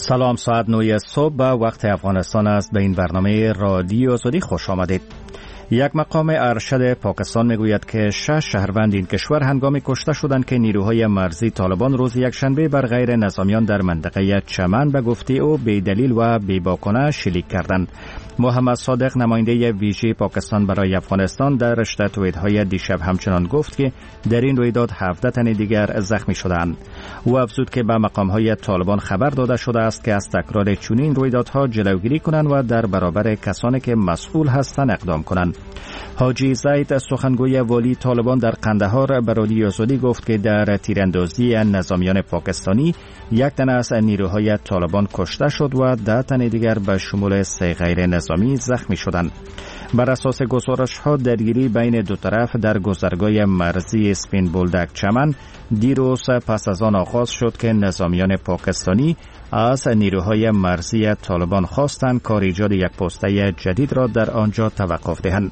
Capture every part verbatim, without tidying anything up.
سلام، ساعت نه صبح به وقت افغانستان است. به این برنامه رادیو آزادی خوش آمدید. یک مقام ارشد پاکستان میگوید که شش شهروند این کشور هنگامی کشته شدند که نیروهای مرزی طالبان روز یکشنبه بر غیر نظامیان در منطقه چمن به گفته او بی‌دلیل و بی‌باکنه شلیک کردند. محمد صادق، نماینده ویژه پاکستان برای افغانستان، در رشته توییت‌های دیشب همچنان گفت که در این رویداد هفده تن دیگر زخمی شدند. او افزود که به مقام‌های طالبان خبر داده شده است که از تکرار چنین رویدادها جلوگیری کنند و در برابر کسانی که مسئول هستند اقدام کنند. حاجی زید، سخنگوی والی طالبان در قندهار، به رادیو آزادی گفت که در تیراندازی نظامیان پاکستانی یک تن از نیروهای طالبان کشته شد و ده تن دیگر به شمول سه غیر نظامی زخمی شدند. بر اساس گزارش‌ها درگیری بین دو طرف در گذرگاه مرزی اسپین بولدک چمن دیروز پس از آن آغاز شد که نظامیان پاکستانی از نیروهای مرزی طالبان خواستند کار ایجاد یک پسته جدید را در آنجا توقف دهند.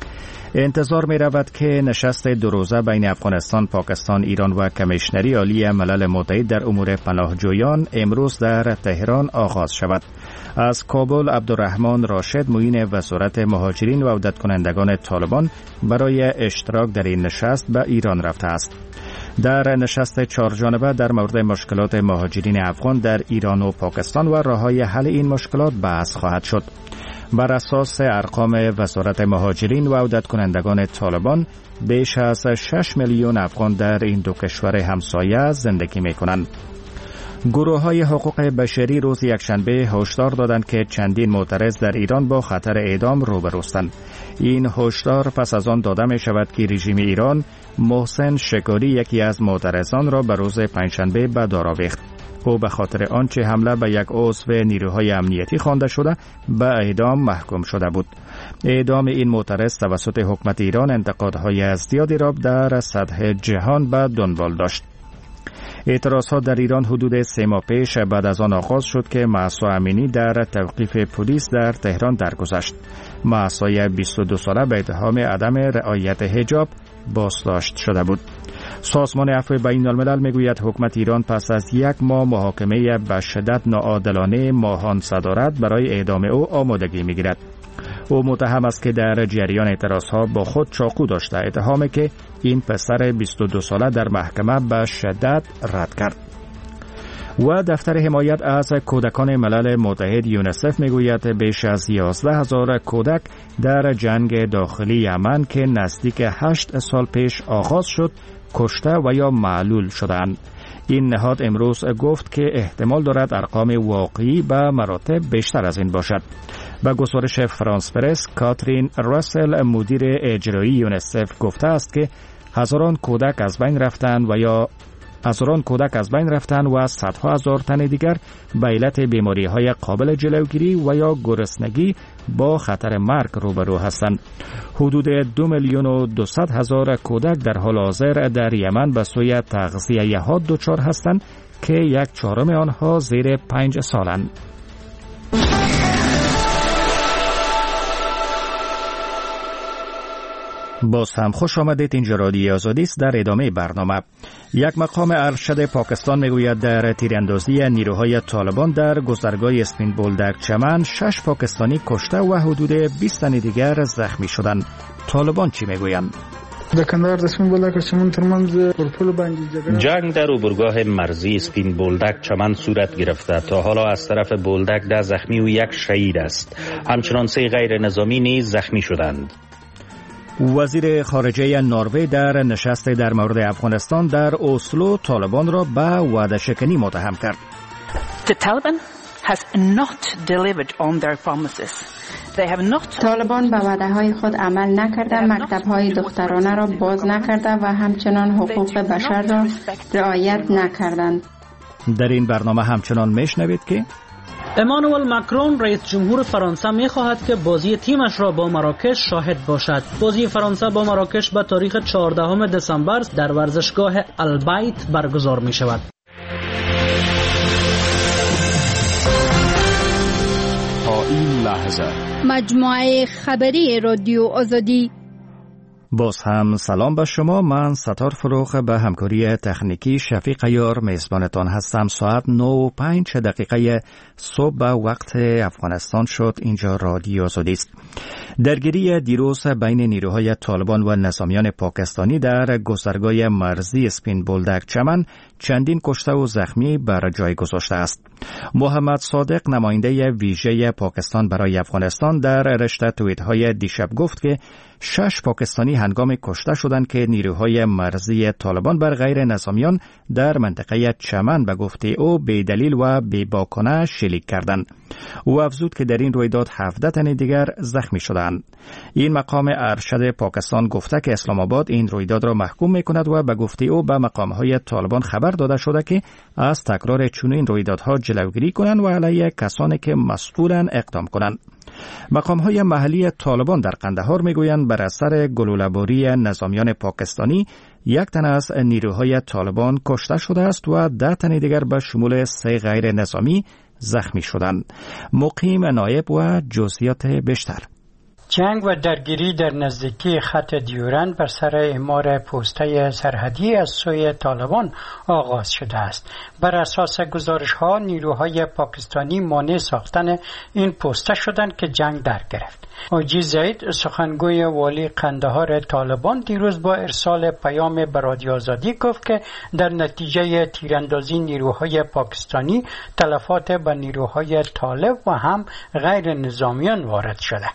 انتظار می رود که نشست دو روزه بین افغانستان، پاکستان، ایران و کمیشنری عالی ملل متحد در امور پناهجویان امروز در تهران آغاز شود. از کابل عبدالرحمن راشد، معین وزارت مهاجرین و عودت کنندگان طالبان، برای اشتراک در این نشست به ایران رفته است. در نشست چهارجانبه در مورد مشکلات مهاجرین افغان در ایران و پاکستان و راه‌های حل این مشکلات بحث خواهد شد. بر اساس ارقام وزارت مهاجرین و عودت کنندگان طالبان، بیش از شش میلیون افغان در این دو کشور همسایه زندگی می‌کنند. گروه‌های حقوق بشری روز یکشنبه هشدار دادند که چندین معترض در ایران با خطر اعدام روبروستند. این هشدار پس از آن داده می شود که رژیم ایران محسن شکاری، یکی از معترضان، را به روز پنجشنبه به دار آویخت. او به خاطر آنچه حمله به یک عضو نیروهای امنیتی خوانده شده به اعدام محکوم شده بود. اعدام این معترض توسط حکومت ایران انتقادهای زیادی را در سطح جهان به دنبال داشت. اعتراضات در ایران حدود سه ماه پیش بعد از آن آغاز شد که مهسا امینی در توقیف پلیس در تهران درگذشت. مهسا بیست و دو ساله به اتهام عدم رعایت حجاب بازداشت شده بود. سازمان عفو بین الملل میگوید حکومت ایران پس از یک ماه محاکمه به شدت ناعادلانه ماهان صدارت برای اعدام او آمادگی میگیرد. او متهم است که در جریان اعتراضها با خود چاقو داشته، اتهامی که این پسر بیست و دو ساله در محکمه به شدت رد کرد. و دفتر حمایت از کودکان ملل متحد یونیسف میگوید بیش از یازده هزار کودک در جنگ داخلی یمن که نزدیک هشت سال پیش آغاز شد کشته و یا معلول شدند. این نهاد امروز گفت که احتمال دارد ارقام واقعی به مراتب بیشتر از این باشد. با گزارش فرانس پرس، کاترین راسل، مدیر اجرایی یونیسف، گفته است که هزاران کودک از بین رفتند و یا هزاران کودک از بین رفتند و صدها هزار تن دیگر به علت بیماری‌های قابل جلوگیری و یا گرسنگی با خطر مرگ روبرو هستند. حدود دو میلیون و دویست هزار کودک در حال حاضر در یمن به سوی تغذیه حاد دچار هستند که یک چهارم آنها زیر پنج سالند. باز هم خوش آمدید. اینجا رادیو آزادی است. در ادامه برنامه، یک مقام ارشد پاکستان میگوید در تیراندازی نیروهای طالبان در گذرگاه اسپین بولدک چمن شش پاکستانی کشته و حدود بیست تن دیگر زخمی شدند. طالبان چی میگویند؟ جنگ در اوبرگاه مرزی اسپین بولدک چمن صورت گرفته. تا حالا از طرف بولدک ده زخمی و یک شهید است. همچنان سه غیر نظامی نیز زخمی شدند. وزیر خارجه نروژ در نشست در مورد افغانستان در اسلو طالبان را به وعده شکنی متهم کرد. The Taliban has not delivered on their promises. They have not طالبان به وعده‌های خود عمل نکرده، مکتب‌های دخترانه را باز نکرده و همچنان حقوق بشر را رعایت نکردند. در این برنامه همچنان میشنوید که امانوئل ماکرون رئیس جمهور فرانسه می‌خواهد که بازی تیمش را با مراکش شاهد باشد. بازی فرانسه با مراکش به تاریخ چهاردهم دسامبر در ورزشگاه البیت برگزار می‌شود. تا این لحظه مجموعه خبری رادیو آزادی باز هم سلام به شما. من ستار فروخ به همکاری تکنیکی شفیق یار میزبانتان هستم. ساعت نه و پنج دقیقه صبح به وقت افغانستان شد. اینجا رادیو آزادی است. درگیری دیروز بین نیروهای طالبان و نظامیان پاکستانی در گذرگاه مرزی اسپین بولدک چمن چندین کشته و زخمی بر جای گذاشته است. محمد صادق نماینده ویژه پاکستان برای افغانستان در رشته توییت‌های دیشب گفت که شش پاکستانی هنگام کشته شدند که نیروهای مرزی طالبان بر غیر نظامیان در منطقه چمن به گفته او بی‌دلیل و بی‌باکانه شلیک کردند. او افزود که در این رویداد هفده تن دیگر زخمی شدند. این مقام ارشد پاکستان گفته که اسلام آباد این رویداد را محکوم می‌کند و به گفته او به مقام‌های طالبان خبر داده شده که از تکرار چنین رویدادها جلوگیری کنند و علیه کسانی که مسئولند اقدام کنند. مقام‌های محلی طالبان در قندهار میگویند بر اثر گلوله‌باری نظامیان پاکستانی یک تن از نیروهای طالبان کشته شده است و ده تن دیگر به شمول سه غیر نظامی زخمی شدند. مقیم نایب و جزئیات بیشتر. جنگ و درگیری در نزدیکی خط دیورند بر سر اعمار پوسته سرحدی از سوی طالبان آغاز شده است. بر اساس گزارش‌ها نیروهای پاکستانی مانع ساختن این پوسته شدند که جنگ در گرفت. حاجی زید سخنگوی والی قندهار طالبان دیروز با ارسال پیام به رادیو آزادی گفت که در نتیجه تیراندازی نیروهای پاکستانی تلفات به نیروهای طالب و هم غیر نظامیان وارد شده.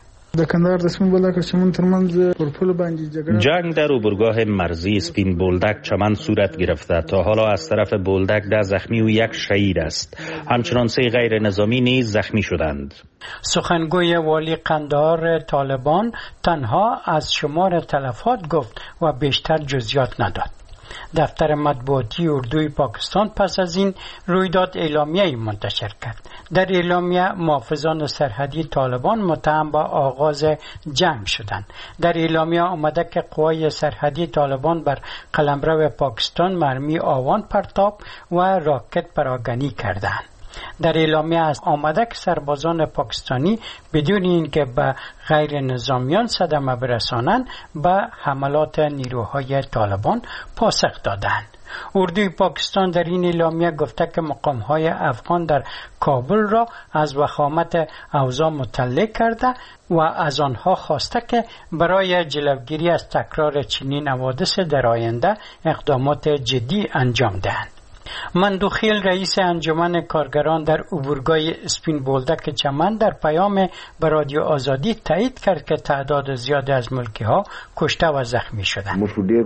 جنگ در اوبرگاه مرزی اسپین بولدک چمن صورت گرفته. تا حالا از طرف بولدک ده زخمی و یک شهید است. همچنان سه غیر نظامی نیز زخمی شدند. سخنگوی والی قندهار طالبان تنها از شمار تلفات گفت و بیشتر جزئیات نداد. دفتر مطبوعاتی اردوی پاکستان پس از این رویداد اعلامیه‌ای منتشر کرد. در اعلامیه محافظان سرحدی طالبان متهم به آغاز جنگ شدند. در اعلامیه آمده که قوای سرحدی طالبان بر قلمرو پاکستان مرمی آوان پرتاب و راکت پراکنی کردند. در اعلامیه آمده که سربازان پاکستانی بدون اینکه به غیر نظامیان صدمه برسانند به حملات نیروهای طالبان پاسخ دادند. اردوی پاکستان در این اعلامیه گفته که مقام‌های افغان در کابل را از وخامت اوضاع مطلع کرده و از آنها خواسته که برای جلوگیری از تکرار چنین حوادث در آینده اقدامات جدی انجام دهند. مندوخیل رئیس انجمن کارگران در عبورگاه اسپین بولدک چمن در پیام به رادیو آزادی تایید کرد که تعداد زیادی از ملکی ها کشته و زخمی شدند.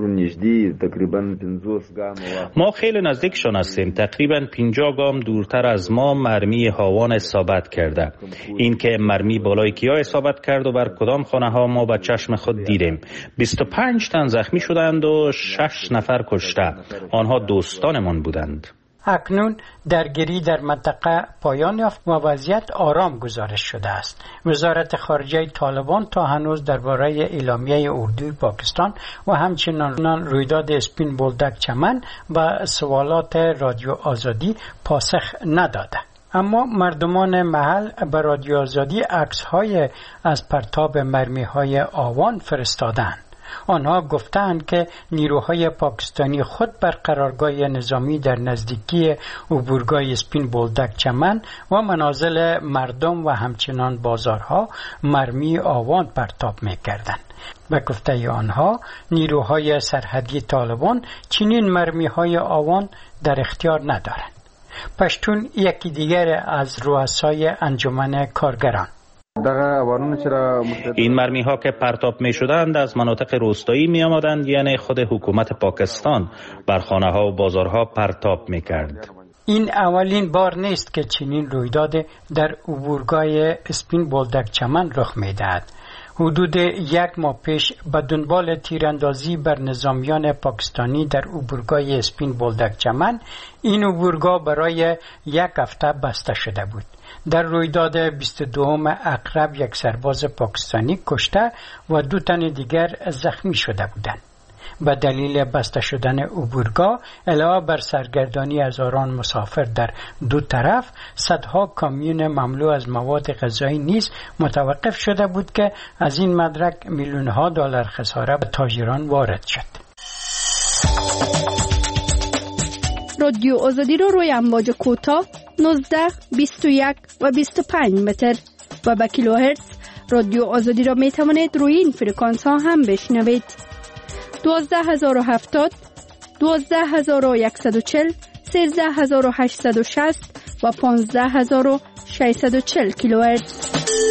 ما خیلی نزدیکشان هستیم. تقریبا پنجاه گام دورتر از ما مرمی هاوان اصابت کرده. این که مرمی بالای کیا اصابت کرد و بر کدام خانه ها ما به چشم خود دیدیم. بیست و پنج تن زخمی شدند و شش نفر کشته. آنها دوستانمان بودند. اکنون درگیری در منطقه پایان یافت و وضعیت آرام گزارش شده است. وزارت خارجه طالبان تا هنوز درباره اعلامیه اردوی پاکستان و همچنین رویداد اسپین بولدک چمن به سوالات رادیو آزادی پاسخ نداده. اما مردمان محل به رادیو آزادی عکس‌های از پرتاب مرمی‌های آوان فرستادند. آنها گفتند که نیروهای پاکستانی خود بر قرارگاه نظامی در نزدیکی عبورگاه اسپین بولدک چمن و منازل مردم و همچنان بازارها مرمی آوان پرتاب می‌کردند. به گفته آنها نیروهای سرحدی طالبان چنین مرمی‌های آوان در اختیار ندارند. پشتون یکی دیگر از رؤسای انجمن کارگران: این مرمی ها که پرتاب می شدند از مناطق روستایی می آمدند، یعنی خود حکومت پاکستان بر خانه ها و بازارها پرتاب می کرد. این اولین بار نیست که چنین رویداد در عبورگاه اسپین بولدک چمن رخ می دهد. حدود یک ماه پیش به دنبال تیراندازی بر نظامیان پاکستانی در عبورگاه اسپین بولدک چمن، این عبورگاه برای یک هفته بسته شده بود. در رویداد بیست و دوم اکرب یک سرباز پاکستانی کشته و دو تن دیگر زخمی شده بودند. به دلیل بسته شدن عبورگاه علاوه بر سرگردانی هزاران مسافر در دو طرف، صدها کامیون مملو از مواد غذایی نیز متوقف شده بود که از این مدرک میلیون ها دلار خساره به تاجران وارد شد. رادیو آزادی رو روی امواج کوتاه نوزده، بیست و یک و بیست و پنج متر و به کیلوهرتز رادیو آزادی را می توانید روی این فرکانس ها هم بشنوید. دوازده هزار و هفتاد، دوازده هزار و صد و چهل، سیزده هزار و هشتصد و شصت و پانزده هزار و ششصد و چهل کیلوهرتز.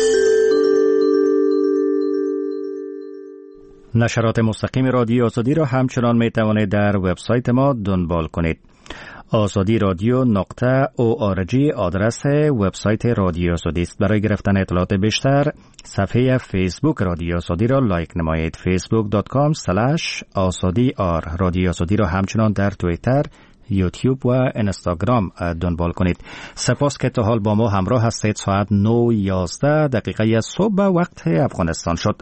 نشرات مستقیم رادیو آزادی را همچنان می توانید در وبسایت ما دنبال کنید. آزادی رادیو نقطه او آر جی آدرس وبسایت رادیو آزادی است. برای گرفتن اطلاعات بیشتر صفحه فیسبوک رادیو آزادی را لایک نمایید. فیسبوک دات کام اسلش آزادی آر. رادیو آزادی را همچنان در توییتر، یوتیوب و اینستاگرام دنبال کنید. سپاس که تا حال با ما همراه هستید. ساعت نه یازده دقیقه صبح وقت افغانستان شد.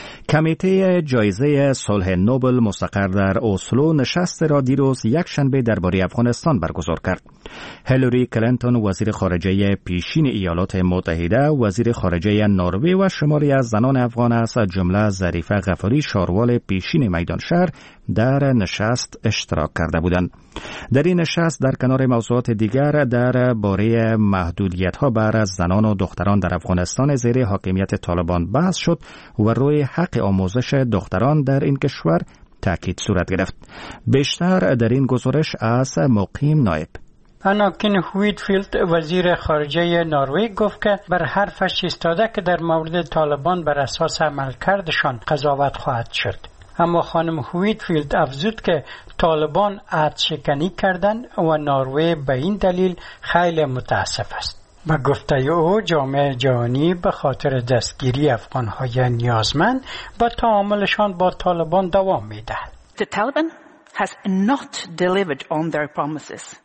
کمیته جایزه صلح نوبل مستقر در اسلو نشست را دیروز یک شنبه درباره افغانستان برگزار کرد. هیلاری کلینتون وزیر خارجه پیشین ایالات متحده، وزیر خارجه نروژ و شماری از زنان افغان از جمله ظریفه غفاری شاروال پیشین میدان شهر در نشست اشتراک کرده بودند. در این نشست در کنار موضوعات دیگر درباره محدودیت‌ها بر زنان و دختران در افغانستان زیر حاکمیت طالبان بحث شد و روی حق آموزش دختران در این کشور تاکید صورت گرفت. بیشتر در این گزارش از مقیم نایب. آناکین هویتفیلد وزیر خارجه نروژ گفت که بر حرفش ایستاده که در مورد طالبان بر اساس عملکردشان قضاوت خواهد شد. اما خانم هویتفیلد افزود که طالبان عهدشکنی کردند و نروژ به این دلیل خیلی متاسف است. به گفته او جامعه جهانی به خاطر دستگیری افغان‌های نیازمند با تعاملشان با طالبان دوام می‌دهد. The Taliban has not delivered on their promises.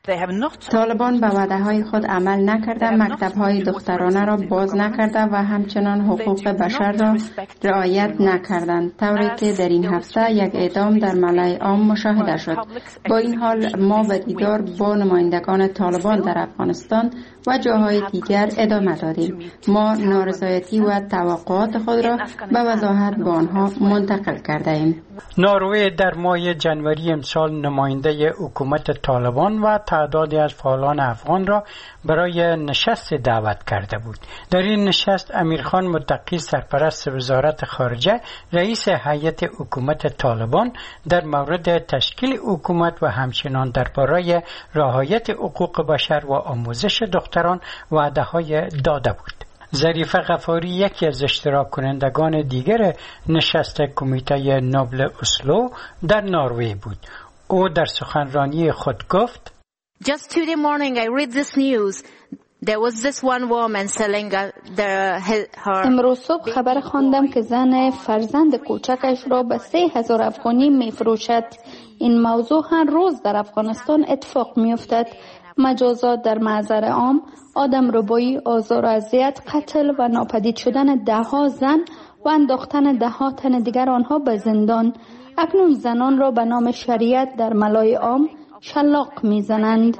طالبان به وعده‌های خود عمل نکرده، مکتب‌های دخترانه را باز نکرده و همچنان حقوق بشر را رعایت نکردند، طوری که در این هفته یک اعدام در ملأ عام مشاهده شد. با این حال ما به دیدار با نمایندگان طالبان در افغانستان و جاهای دیگر ادامه دادیم. ما نارضایتی و توقعات خود را به وضاحت به آنها منتقل کرده ایم. نروژ در ماه جنوری امسال نماینده حکومت طالبان و تعدادی از فعالان افغان را برای نشست دعوت کرده بود. در این نشست امیرخان متقی سرپرست وزارت خارجه رئیس هیئت حکومت طالبان در مورد تشکیل حکومت و همچنان درباره رعایت حقوق بشر و آموزش دختران وعده‌های داده بود. ظریفه غفاری یکی از اشتراک کنندگان دیگر نشست کمیته نوبل اسلو در نروژ بود. او در سخنرانی خود گفت: Just today morning I read this news. There was this one woman selling the her. امروز صبح خبر خواندم که زن فرزند کوچکش را به سه هزار افغانی می فروشد. این موضوع هر روز در افغانستان اتفاق می افتد. مجازات در محضر عام، آدم ربایی، آزار و اذیت، قتل و ناپدید شدن ده ها زن و انداختن ده ها تن دیگر آنها به زندان. اکنون زنان را به نام شریعت در ملای عام شلاق میزنند.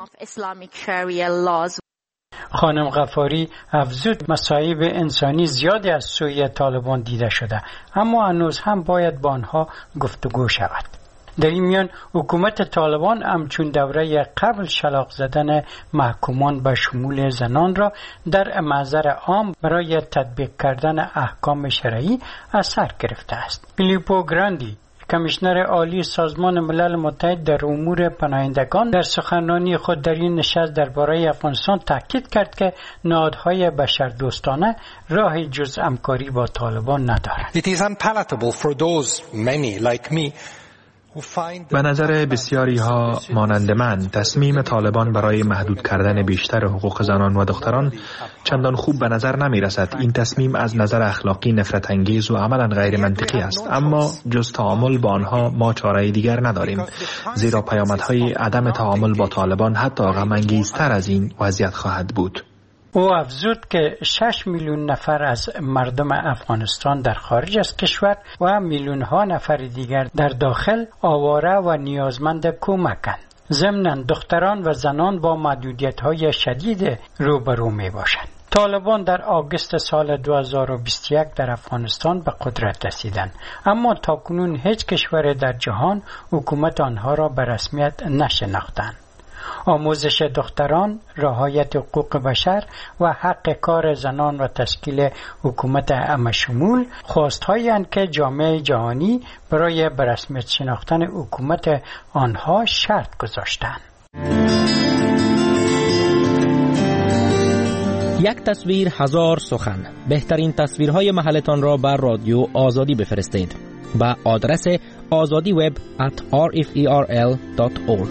خانم غفاری افزود مصائب انسانی زیادی از سوی طالبان دیده شده، اما هنوز هم باید با آنها گفتگو شود. در این میان حکومت طالبان همچون دوره قبل شلاق زدن محکومان به شمول زنان را در محضر عام برای تطبیق کردن احکام شرعی از سر گرفته است. فیلیپو گراندی کمیشنر عالی سازمان ملل متحد در امور پناهندگان در سخنرانی خود در این نشست درباره افغانستان تاکید کرد که نهادهای بشردوستانه راه جز همکاری با طالبان ندارند. It is unpalatable for those many like me به نظر بسیاری ها مانند من تصمیم طالبان برای محدود کردن بیشتر حقوق زنان و دختران چندان خوب به نظر نمی رسد. این تصمیم از نظر اخلاقی نفرت انگیز و عملا غیر منطقی است، اما جز تعامل با آنها ما چاره دیگر نداریم، زیرا پیامدهای عدم تعامل با طالبان حتی غم انگیزتر از این وضعیت خواهد بود. او افزود که شش میلیون نفر از مردم افغانستان در خارج از کشور و میلیون ها نفر دیگر در داخل آواره و نیازمند کمکند. ضمناً دختران و زنان با محدودیت‌های شدید روبرو می‌باشند. طالبان در آگوست سال دو هزار و بیست و یک در افغانستان به قدرت رسیدند، اما تاکنون هیچ کشور در جهان حکومت آنها را به رسمیت نشناختند. آموزش دختران، رعایت حقوق بشر و حق کار زنان و تشکیل حکومت همه‌شمول خواست‌هایی اند که جامعه جهانی برای به رسمیت شناختن حکومت آنها شرط گذاشتند. یک تصویر هزار سخن. بهترین تصویرهای محلتان را بر رادیو آزادی بفرستید با آدرس آزادی وب ات آر اف ای آر ال دات اورگ.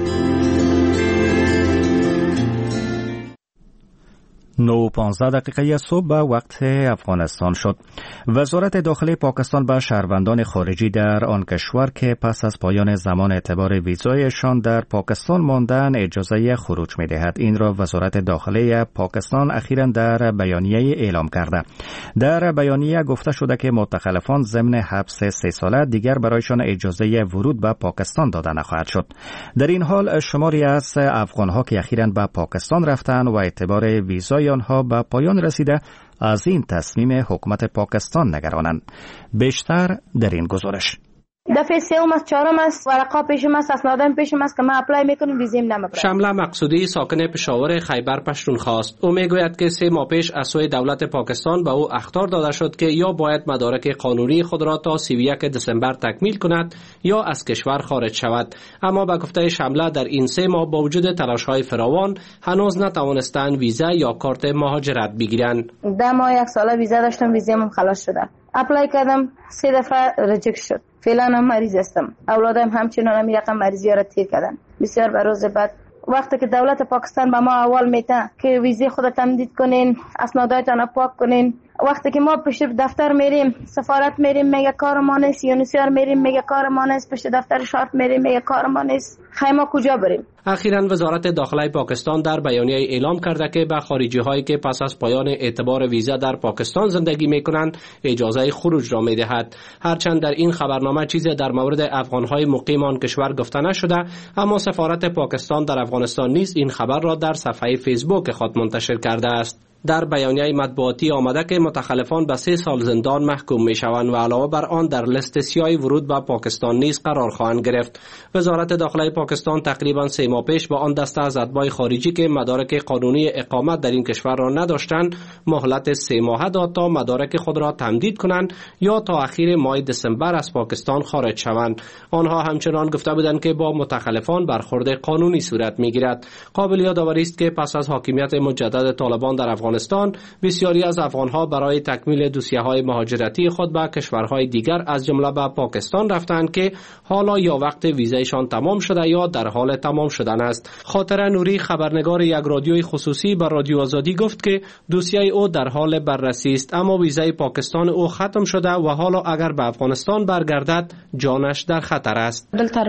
نو پانزده دقیقه صبح به وقت افغانستان شد. وزارت داخلی پاکستان به شهروندان خارجی در آن کشور که پس از پایان زمان اعتبار ویزایشان در پاکستان ماندن اجازه خروج می دهد. این را وزارت داخلی پاکستان اخیراً در بیانیه اعلام کرده. در بیانیه گفته شده که متخلفان ضمن حبس سه ساله دیگر برایشان اجازه ورود به پاکستان داده نخواهد شد. در این حال شماری از افغانها که اخیراً به پاکستان رفتند و اعتبار ویزای آنها به پایان رسیده از این تصمیم حکومت پاکستان نگرانند. بیشتر در این گزارش. دفعه سوم از چهارم است، ورقا پیشم است، اسنادم پیشم است که من اپلای میکنم ویزیم نمیبرم. شمله مقصودی ساکن پشاور خیبر پختونخوا است. او میگوید که سه ماه پیش از سوی دولت پاکستان به او اخطار داده شد که یا باید مدارک قانونی خود را تا سی و یک دسامبر تکمیل کند یا از کشور خارج شود. اما به گفته شمله در این سه ماه با وجود تلاش‌های فراوان هنوز نتوانستند ویزا یا کارت مهاجرت بگیرند. ده ماه یک ساله ویزا داشتم، ویزیم خلاص شده. اپلای کردم، سه دفعه ریجکت شد. فعلا هم مریض هستم. اولادم همچنان هم یکم مریضی را تیر کردن. بسیار به روز بعد وقتی که دولت پاکستان به ما اول میته که ویزه خود تمدید کنین، اسناداتتان را پاک کنین، وقتی که ما پشت دفتر میریم، سفارت میریم میگه کار ما نیست، یونیسیار میریم میگه کار ما نیست، پشت دفتر شارت میریم میگه کار ما نیست، خیمه کجا بریم؟ اخیراً وزارت داخلی پاکستان در بیانیه اعلام کرده که به خارجی هایی که پس از پایان اعتبار ویزا در پاکستان زندگی میکنند اجازه خروج را میدهد. هرچند در این خبرنامه چیزی در مورد افغان های مقیم آن کشور گفته نشده، اما سفارت پاکستان در افغانستان نیز این خبر را در صفحه فیسبوک خود منتشر کرده است. در بیانیه مطبوعاتی آمده که متخلفان به سه سال زندان محکوم می شوند و علاوه بر آن در لیست سیاه ورود به پاکستان نیز قرار خواهند گرفت. وزارت داخلی پاکستان تقریبا سه ماه پیش با آن دسته از اتباع خارجی که مدارک قانونی اقامت در این کشور را نداشتند مهلت سه ماهه داد تا مدارک خود را تمدید کنند یا تا اخیر ماه دسامبر از پاکستان خارج شوند. آنها همچنان گفته بودند که با متخلفان برخورد قانونی صورت می گیرد. قابل یادآوری است که پس از حاکمیت مجدد طالبان در افغانستان بسیاری از افغانها برای تکمیل دوسیه‌های مهاجرتی خود به کشورهای دیگر از جمله به پاکستان رفتند که حالا یا وقت ویزایشان تمام شده یا در حال تمام شدن است. خاطره نوری خبرنگار یک رادیوی خصوصی به رادیو آزادی گفت که دوسیه او در حال بررسی است، اما ویزای پاکستان او ختم شده و حالا اگر به افغانستان برگردد جانش در خطر است.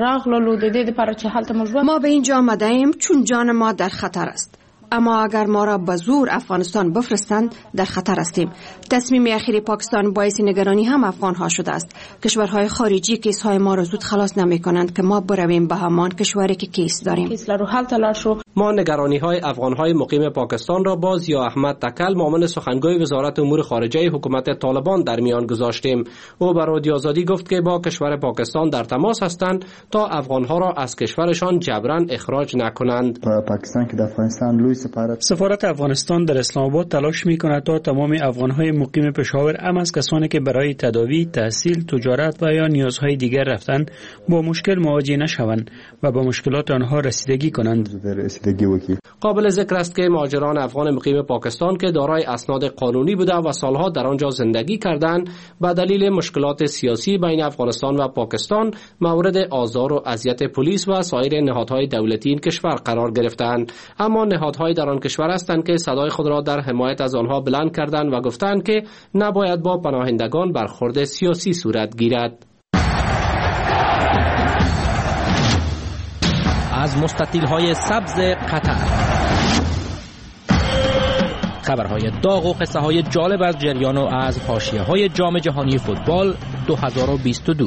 ما به اینجا آمده ایم چون جان ما در خطر است. اما اگر ما را به زور افغانستان بفرستند در خطر هستیم. تصمیم اخیر پاکستان باعث نگرانی هم افغان ها شده است. کشورهای خارجی کیس های ما را زود خلاص نمی کنند که ما برویم به همان کشوری که کیس داریم. ما نگرانی های افغان های مقیم پاکستان را با ضیا احمد تکل معاون سخنگوی وزارت امور خارجه حکومت طالبان در میان گذاشتیم. او به رادیو آزادی گفت که با کشور پاکستان در تماس هستند تا افغان ها را از کشورشان جبران اخراج نکنند. پاکستان که در افغانستان لوی سفارت افغانستان در اسلام آباد تلاش می‌کند تا تمام افغان‌های مقیم پشاور هم از کسانی که برای تداوی، تحصیل، تجارت و یا نیازهای دیگر رفتن با مشکل مواجه نشوند و با مشکلات آنها رسیدگی کنند. قابل ذکر است که مهاجران افغان مقیم پاکستان که دارای اسناد قانونی بوده و سالها در آنجا زندگی کردند به دلیل مشکلات سیاسی بین افغانستان و پاکستان مورد آزار و اذیت پلیس و سایر نهادهای دولتی این کشور قرار گرفتند. اما نهادهای در آن کشور هستند که صدای خود را در حمایت از آنها بلند کردند و گفتند که نباید با پناهندگان برخورد سیاسی صورت گیرد. از مستطیل‌های سبز قطر خبرهای داغ و قصه های جالب از جریان و از حاشیه های جام جهانی فوتبال دو هزار و بیست و دو.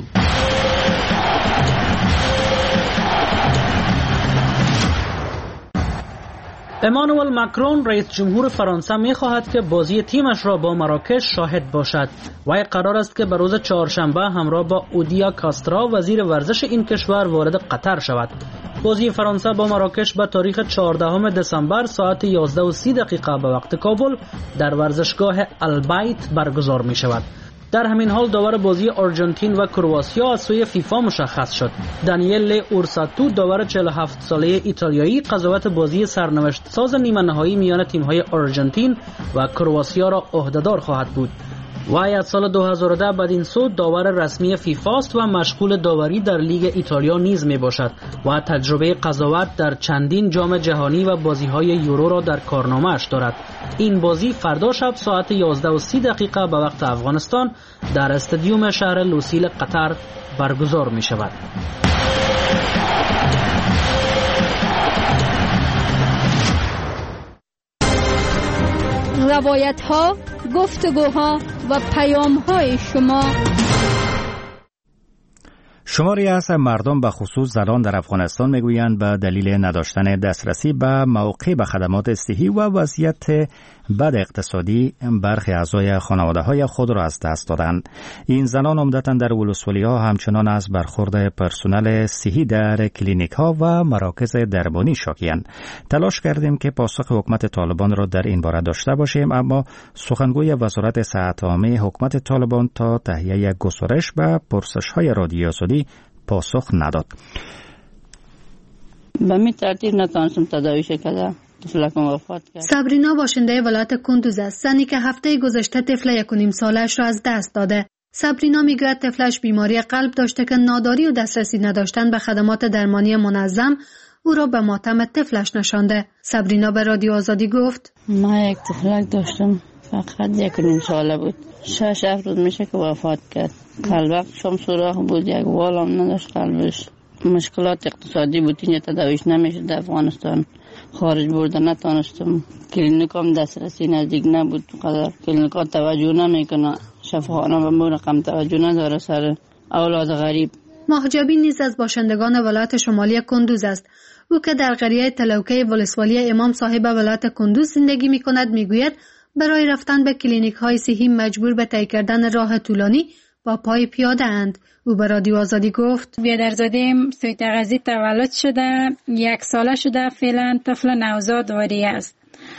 امانوئل ماکرون رئیس جمهور فرانسه می خواهد که بازی تیمش را با مراکش شاهد باشد. وی قرار است که به روز چهارشنبه همراه با اودیا کاسترا وزیر ورزش این کشور وارد قطر شود. بازی فرانسه با مراکش به تاریخ چهاردهم دسامبر ساعت یازده و سی دقیقه به وقت کابل در ورزشگاه البایت برگزار می شود. در همین حال داور بازی آرژانتین و کرواتیا از سوی فیفا مشخص شد. دانیل اورساتو داور چهل و هفت ساله ایتالیایی قضاوت بازی سرنوشت ساز نیمه نهایی میان تیم‌های آرژانتین و کرواتیا را عهده‌دار خواهد بود. وی از سال دو هزار و ده بدین سو داور رسمی فیفا است و مشغول داوری در لیگ ایتالیا نیز می باشد و تجربه قضاوت در چندین جام جهانی و بازی‌های یورو را در کارنامه‌اش دارد. این بازی فردا شب ساعت یازده و سی دقیقه به وقت افغانستان در استادیوم شهر لوسیل قطر برگزار می شود. روایت ها، گفتگوها و پیام های شما. شماری از مردم به خصوص زنان در افغانستان میگویند به دلیل نداشتن دسترسی به موقع به خدمات صحی و وضعیت بد اقتصادی برخی اعضای خانواده‌های خود را از دست دادند. این زنان عمدتاً در ولسوالی‌ها همچنان از برخورد پرسنل صحی در کلینیک‌ها و مراکز درمانی شاکی‌اند. تلاش کردیم که پاسخ حکومت طالبان را در این باره داشته باشیم، اما سخنگوی وزارت صحت عامه حکومت طالبان تا تهیه گزارش به پرسش‌های رادیو آزادی پاسخ نداد. به می ترتیب نتانستم تداویش کردم. سابرینا باشنده ولایت کندوز است. زنی که هفته گذشته طفل یک و نیم سالش را از دست داده. سابرینا میگوید طفلش بیماری قلب داشته که ناداری و دسترسی نداشتن به خدمات درمانی منظم او را به ماتم طفلش نشانده. سابرینا به رادیو آزادی گفت: ما یک طفلک داشتم، فقط یک و نیم ساله بود. شش هفت روز میشه که وفات کرد. قلبش هم سوراخ بود، یک والم نداشت قلبش. مشکلات اقتصادی بود، اینجا تداویش نمیشه در افغانستان. خارج برده نتانستم. کلینیک هم دسترسی نزدیک نبود. قدر کلینیک ها توجه نمیکنه. شفاخانه به مون رقم توجه نداره سر اولاد غریب. مهاجبی نیز از باشندگان ولایت شمالی کندوز است. او که در قریه تلوکه ولسوالی امام صاحب ولایت کندوز زندگی می کند میگوید برای رفتن به کلینیک های صحی مجبور به طی کردن راه طولانی با پای پیاده اند. او به رادیو آزادی گفت: بیادرزادیم سویت غزی تولد شده، یک ساله شده، فعلا طفل نوزاد واری است.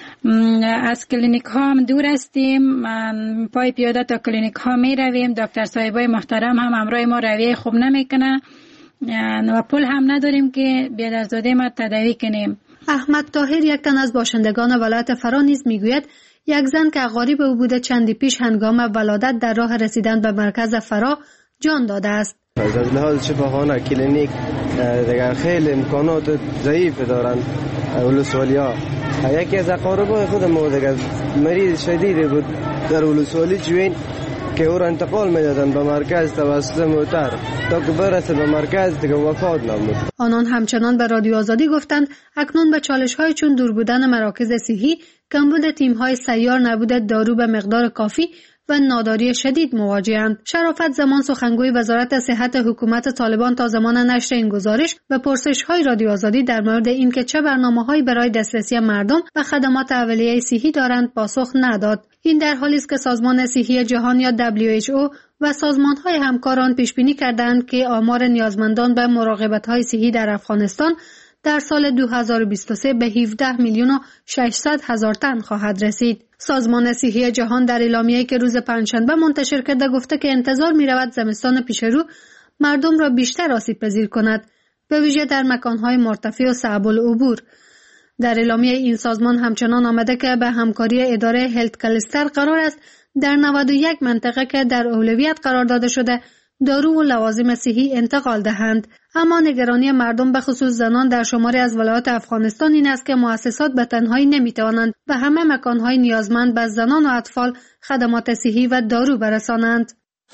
از کلینیک ها هم دور هستیم، پای پیاده تا کلینیک ها می رویم. دکتر صاحبای محترم هم همراه ما رویه خوب نمیکنه و پول هم نداریم که بیادرزادیم تداوی کنیم. احمد طاهر یک تن از باشندگان ولایت فرا نیز میگوید یک زن که غریب او بوده چندی پیش هنگام ولادت در راه رسیدن به مرکز فرا جان داده است. از لحاظ شفاخانه کلینیک دیگر خیلی امکانات ضعیف دارند ولسوالیا. یکی از اقاربای خود ما دیگر مریض شدیدی بود در ولسوالی چوین که او را انتقال میدادند به مرکز توسط موتر تا که برسه به مرکز دیگه وفات نمود. آنان همچنان به رادیو آزادی گفتند اکنون به چالش های چون دور بودن مراکز صحی، کمبود تیم های سیار، نبود دارو به مقدار کافی و ناداری شدید مواجه‌اند. شرافت زمان سخنگوی وزارت صحت حکومت طالبان تا زمان نشر این گزارش به پرسش‌های رادیو آزادی در مورد اینکه چه برنامه‌هایی برای دسترسی مردم به خدمات اولیه صحی دارند پاسخ نداد. این در حالی است که سازمان صحی جهان یا دبلیو اچ او و سازمان‌های همکاران پیش‌بینی کردند که آمار نیازمندان به مراقبت‌های صحی در افغانستان در سال دو هزار و بیست و سه به هفده میلیون و ششصد هزار تن خواهد رسید. سازمان صحی جهان در اعلامیه‌ای که روز پنجشنبه منتشر کرده گفته که انتظار می‌رود زمستان پیشرو مردم را بیشتر آسیب پذیر کند، به ویژه در مکان‌های مرتفع و صعب العبور. در اعلامیه این سازمان همچنان آمده که به همکاری اداره هلت کلستر قرار است در نود و یک منطقه که در اولویت قرار داده شده دارو و لوازم صحی انتقال دهند. اما نگرانی مردم به خصوص زنان در شماری از ولایات افغانستان این است که مؤسسات به تنهایی نمیتوانند به همه مکانهای نیازمند به زنان و اطفال خدمات صحی و دارو برسانند.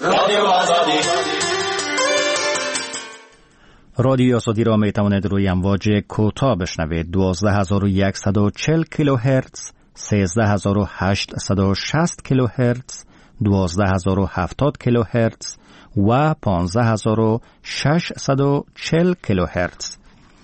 رادیو آزادی را می توانید روی امواج کوتاه بشنوید. دوازده هزار و صد و چهل کیلوهرتز سیزده هزار و هشتصد و شصت کیلوهرتز، دوازده هزار و هفتاد کیلوهرتز و پانزده هزار و ششصد و چهل کیلوهرتز.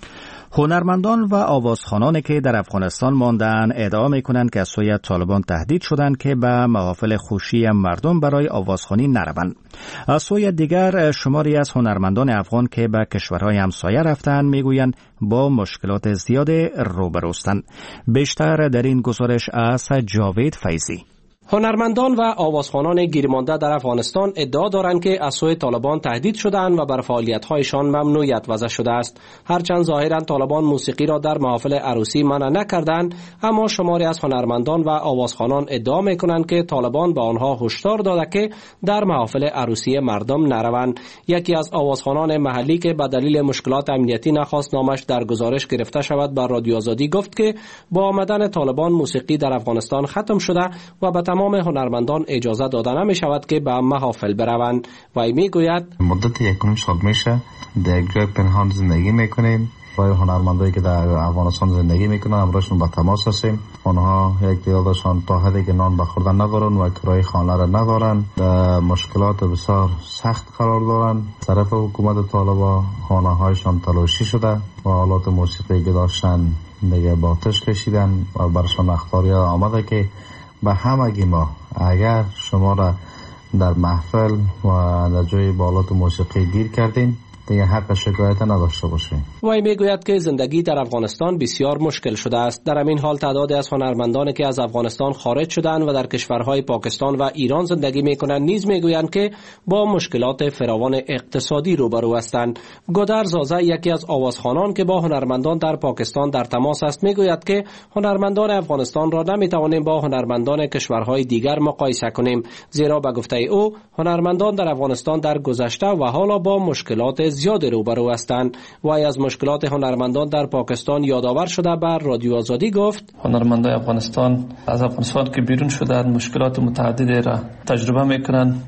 هنرمندان و آوازخوانانی که در افغانستان ماندن ادعا می‌کنند که از سوی طالبان تهدید شدند که به محافل خوشی مردم برای آوازخوانی نروند. از سوی دیگر شماری از هنرمندان افغان که به کشورهای همسایه رفتند میگویند با مشکلات زیاد روبروستند. بیشتر در این گزارش از جاوید فیضی. هنرمندان و آوازخوانان گیرمانده در افغانستان ادعا دارند که از سوی طالبان تهدید شدند و بر فعالیت‌هایشان ممنوعیت وضع شده است. هرچند ظاهراً طالبان موسیقی را در محافل عروسی منع نکردند، اما شماری از هنرمندان و آوازخوانان ادعا می‌کنند که طالبان به آنها هشدار داده که در محافل عروسی مردم نروند. یکی از آوازخوانان محلی که به دلیل مشکلات امنیتی نخواست نامش در گزارش گرفته شود بر رادیو آزادی گفت که با آمدن طالبان موسیقی در افغانستان ختم شده و به تمام هنرمندان اجازه داده نمی شود که به محافل بروند. وی می گوید مدت یکم سال میشه در یک جای پنهان زندگی میکنیم. برای هنرمندایی که در افغانستان زندگی میکنن امروزشون با تماس هستیم. آنها یک دیالشان تا حدی که نان بخوردن ندارن و کرایه خانه را ندارن، در مشکلات بسیار سخت قرار دارن. طرف حکومت طالبان خانه هایشان تلاشی شده و آلات موسیقی که داشتن دیگه با آتش کشیدن و برشان اخطاری آمده که به همگی ما اگر شما را در محفل و در جای بالات موسیقی گیر کردین دیگه حق شکایت نداشته باشین. وی میگوید که زندگی در افغانستان بسیار مشکل شده است. در همین حال تعدادی از هنرمندانی که از افغانستان خارج شدند و در کشورهای پاکستان و ایران زندگی میکنند نیز میگویند که با مشکلات فراوان اقتصادی روبرو هستند. گودر زازه یکی از آوازخوانان که با هنرمندان در پاکستان در تماس است میگوید که هنرمندان افغانستان را نمیتوانیم با هنرمندان کشورهای دیگر مقایسه کنیم، زیرا به گفته او هنرمندان در افغانستان در گذشته و حالا با مشکلات زیاد روبرو هستند. وی از مشکلات هنرمندان در پاکستان یادآور شده بر رادیو آزادی گفت هنرمندان افغانستان از افغانستان که بیرون شدند مشکلات متعددی را تجربه میکنند،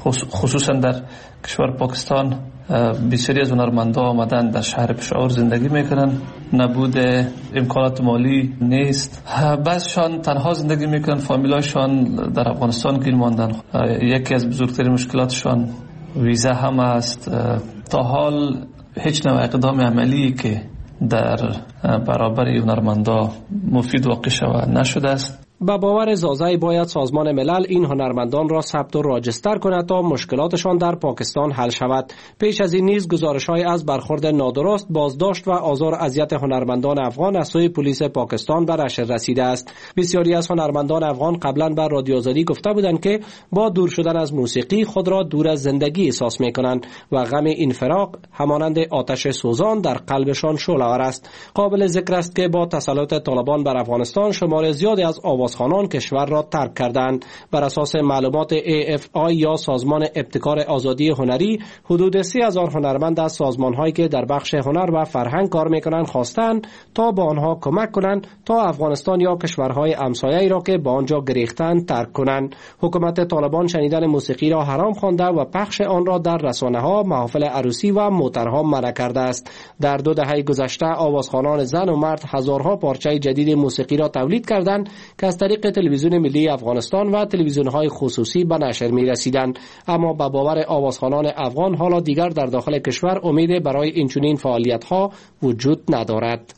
خصوصا در کشور پاکستان بسیاری از هنرمندان آمدن در شهر پشاور زندگی میکنن، نبود امکانات مالی نیست، بعضشان تنها زندگی میکنن، فامیلاشان در افغانستان گیر ماندن. یکی از بزرگترین مشکلاتشان ویزا هم است. تا حال هیچ نوع اقدام عملی که در برابر هنرمندان مفید واقع شود نشده است. با باور زازه باید سازمان ملل این هنرمندان را ثبت و راجستر کند تا مشکلاتشان در پاکستان حل شود. پیش از این نیز گزارش‌های از برخورد نادرست، بازداشت و آزار و اذیت هنرمندان افغان از سوی پلیس پاکستان به نشر رسیده است. بسیاری از هنرمندان افغان قبلا بر رادیو آزادی گفته بودند که با دور شدن از موسیقی خود را دور از زندگی احساس می‌کنند و غم این فراق همانند آتش سوزان در قلبشان شعله‌ور است. قابل ذکر است که با تسلط طالبان بر افغانستان شمار زیادی از آوازخوانان کشور را ترک کردند. بر اساس معلومات ای اف آی یا سازمان ابتکار آزادی هنری، حدود سی هزار هنرمند از سازمان‌هایی که در بخش هنر و فرهنگ کار می‌کنند خواستند تا با آنها کمک کنند تا افغانستان یا کشورهای همسایه‌ای را که با آنجا گریختند ترک کنند. حکومت طالبان شنیدن موسیقی را حرام خوانده و پخش آن را در رسانه‌ها، محافل عروسی و موترها منع کرده است. در دو دهه گذشته آوازخوانان زن و مرد هزارها پارچه جدید موسیقی را تولید کردند که از طریق تلویزیون ملی افغانستان و تلویزیون‌های خصوصی به نشر می‌رسیدند. اما به باور آوازخوانان افغان حالا دیگر در داخل کشور امید برای اینچنین فعالیت‌ها وجود ندارد.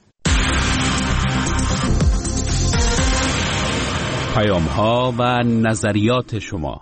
پیام‌ها و نظریات شما.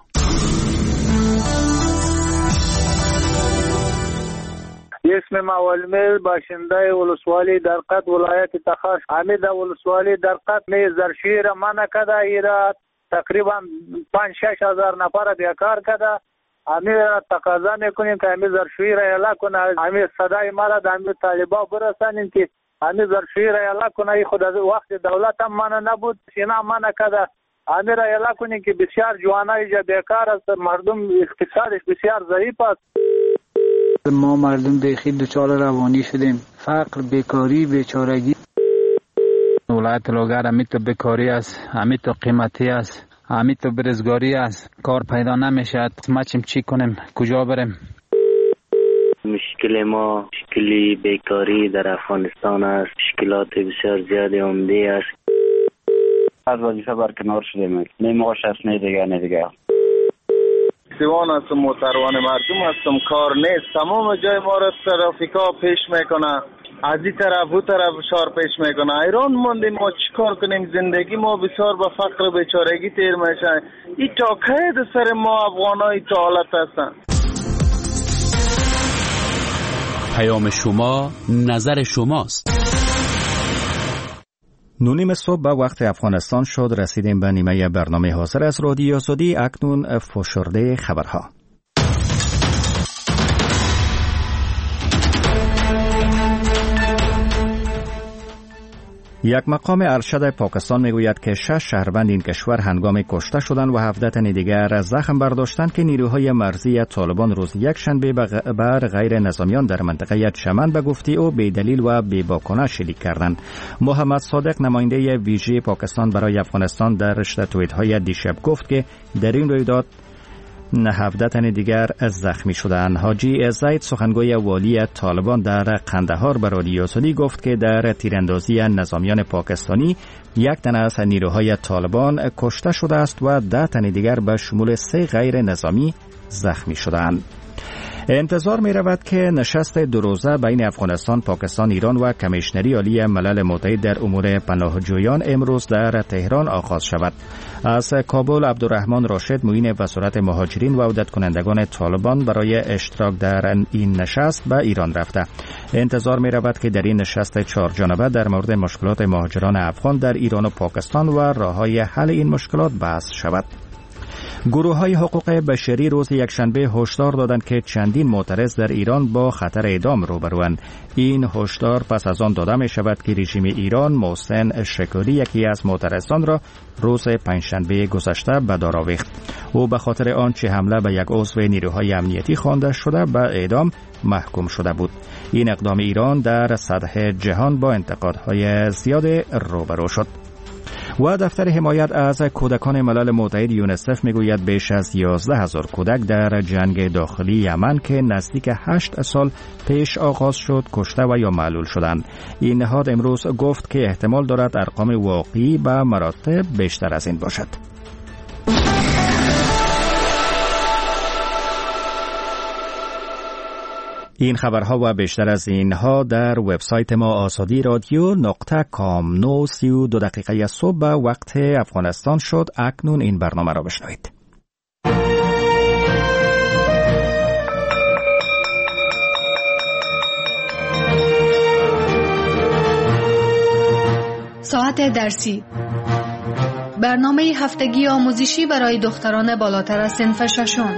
اسم مولمل باشنده ولسوالی درقت ولایت تخار حمید ولسوالی درقت می زرشیر منع کده ایراد تقریبا پنج شش هزار نفر بیکار کده. امی تقاضا میکنیم که امی زرشوی را اعلا کنه، امی صدای ما را امی طالبا برسانیم که امی زرشوی را اعلا کنه. خود از وقت دولت هم منع نبود، اینا منع کده. امی را اعلا کنیم که بسیار جوانای جا بیکار است، مردم اقتصادش بسیار ضعیف است. ما مردم بیخی دچار روانی شدیم، فقر، بیکاری، بیچارگی. ولایت لوگر همی تو بیکاری است، همی تو قیمتی است، همی تو برزگاری است، کار پیدا نمیشد. ما چیم چی کنیم، کجا بریم؟ مشکل ما مشکلی بیکاری در افغانستان است، مشکلات بسیار زیادی عمده است. از وظیفه برکنار شدیم. نمی‌خواش نه دیگه نه دیگه. سیوان هستم، محترم مردم هستم، کار نیست. تمام جای ما را ترافیکا پیش میکنه، از این طرف و طرف شار پیش میکنه. ایران موندیم، ما چیکار کنیم؟ زندگی ما بسیار به فقر و بیچارگی تیر میشه. این تا کی سر ما افغانای تا حالت هستن؟ پیام شما، نظر شماست. نونیم صبح به وقت افغانستان شد. رسیدیم به نیمه برنامه حاضر از رادیو آزادی. اکنون فشرده خبرها. یک مقام ارشد پاکستان میگوید که شش شهروند این کشور هنگام کشته شدند و هفده تن دیگر زخم برداشتند که نیروهای مرزی طالبان روز یک شنبه بر غیر نظامیان در منطقه چمن به گفته او بی دلیل و بی باکانه شلیک کردند. محمد صادق نماینده ویژه پاکستان برای افغانستان در رشته توییت‌های دیشب گفت که در این رویداد هفده تن دیگر زخمی شدند. حاجی زید سخنگوی والی طالبان در قندهار به رادیو آزادی گفت که در تیراندازی نظامیان پاکستانی یک تن از نیروهای طالبان کشته شده است و ده تن دیگر به شمول سه غیر نظامی زخمی شدند. انتظار می رود که نشست دو روزه بین افغانستان، پاکستان، ایران و کمیشنری عالی ملل متحد در امور پناهجویان امروز در تهران آغاز شود. از کابل عبدالرحمن راشد معین وزارت مهاجرین و عودت کنندگان طالبان برای اشتراک در این نشست به ایران رفته. انتظار می رود که در این نشست چهار جانبه در مورد مشکلات مهاجران افغان در ایران و پاکستان و راه‌های حل این مشکلات بحث شود. گروه های حقوق بشری روز یکشنبه هشدار دادند که چندین معترض در ایران با خطر اعدام روبروند. این هشدار پس از آن داده می شود که رژیم ایران محسن شکوری یکی از معترضان را روز پنجشنبه گذشته به دار آویخت. او به خاطر آنچه حمله به یک عضو نیروهای امنیتی خوانده شده به اعدام محکوم شده بود. این اقدام ایران در سطح جهان با انتقادهای زیاد روبرو شد. و دفتر حمایت از کودکان ملل متحد یونیسف میگوید بیش از یازده هزار کودک در جنگ داخلی یمن که نزدیک هشت سال پیش آغاز شد کشته و یا معلول شدند. این نهاد امروز گفت که احتمال دارد ارقام واقعی به مراتب بیشتر از این باشد. این خبرها و بیشتر از اینها در وبسایت ما آزادی رادیو نقطه کام. نو سی و دو دقیقه صبح به وقت افغانستان شد. اکنون این برنامه را بشنوید. ساعت درسی، برنامه هفتگی آموزشی برای دختران بالاتر از صنف ششم.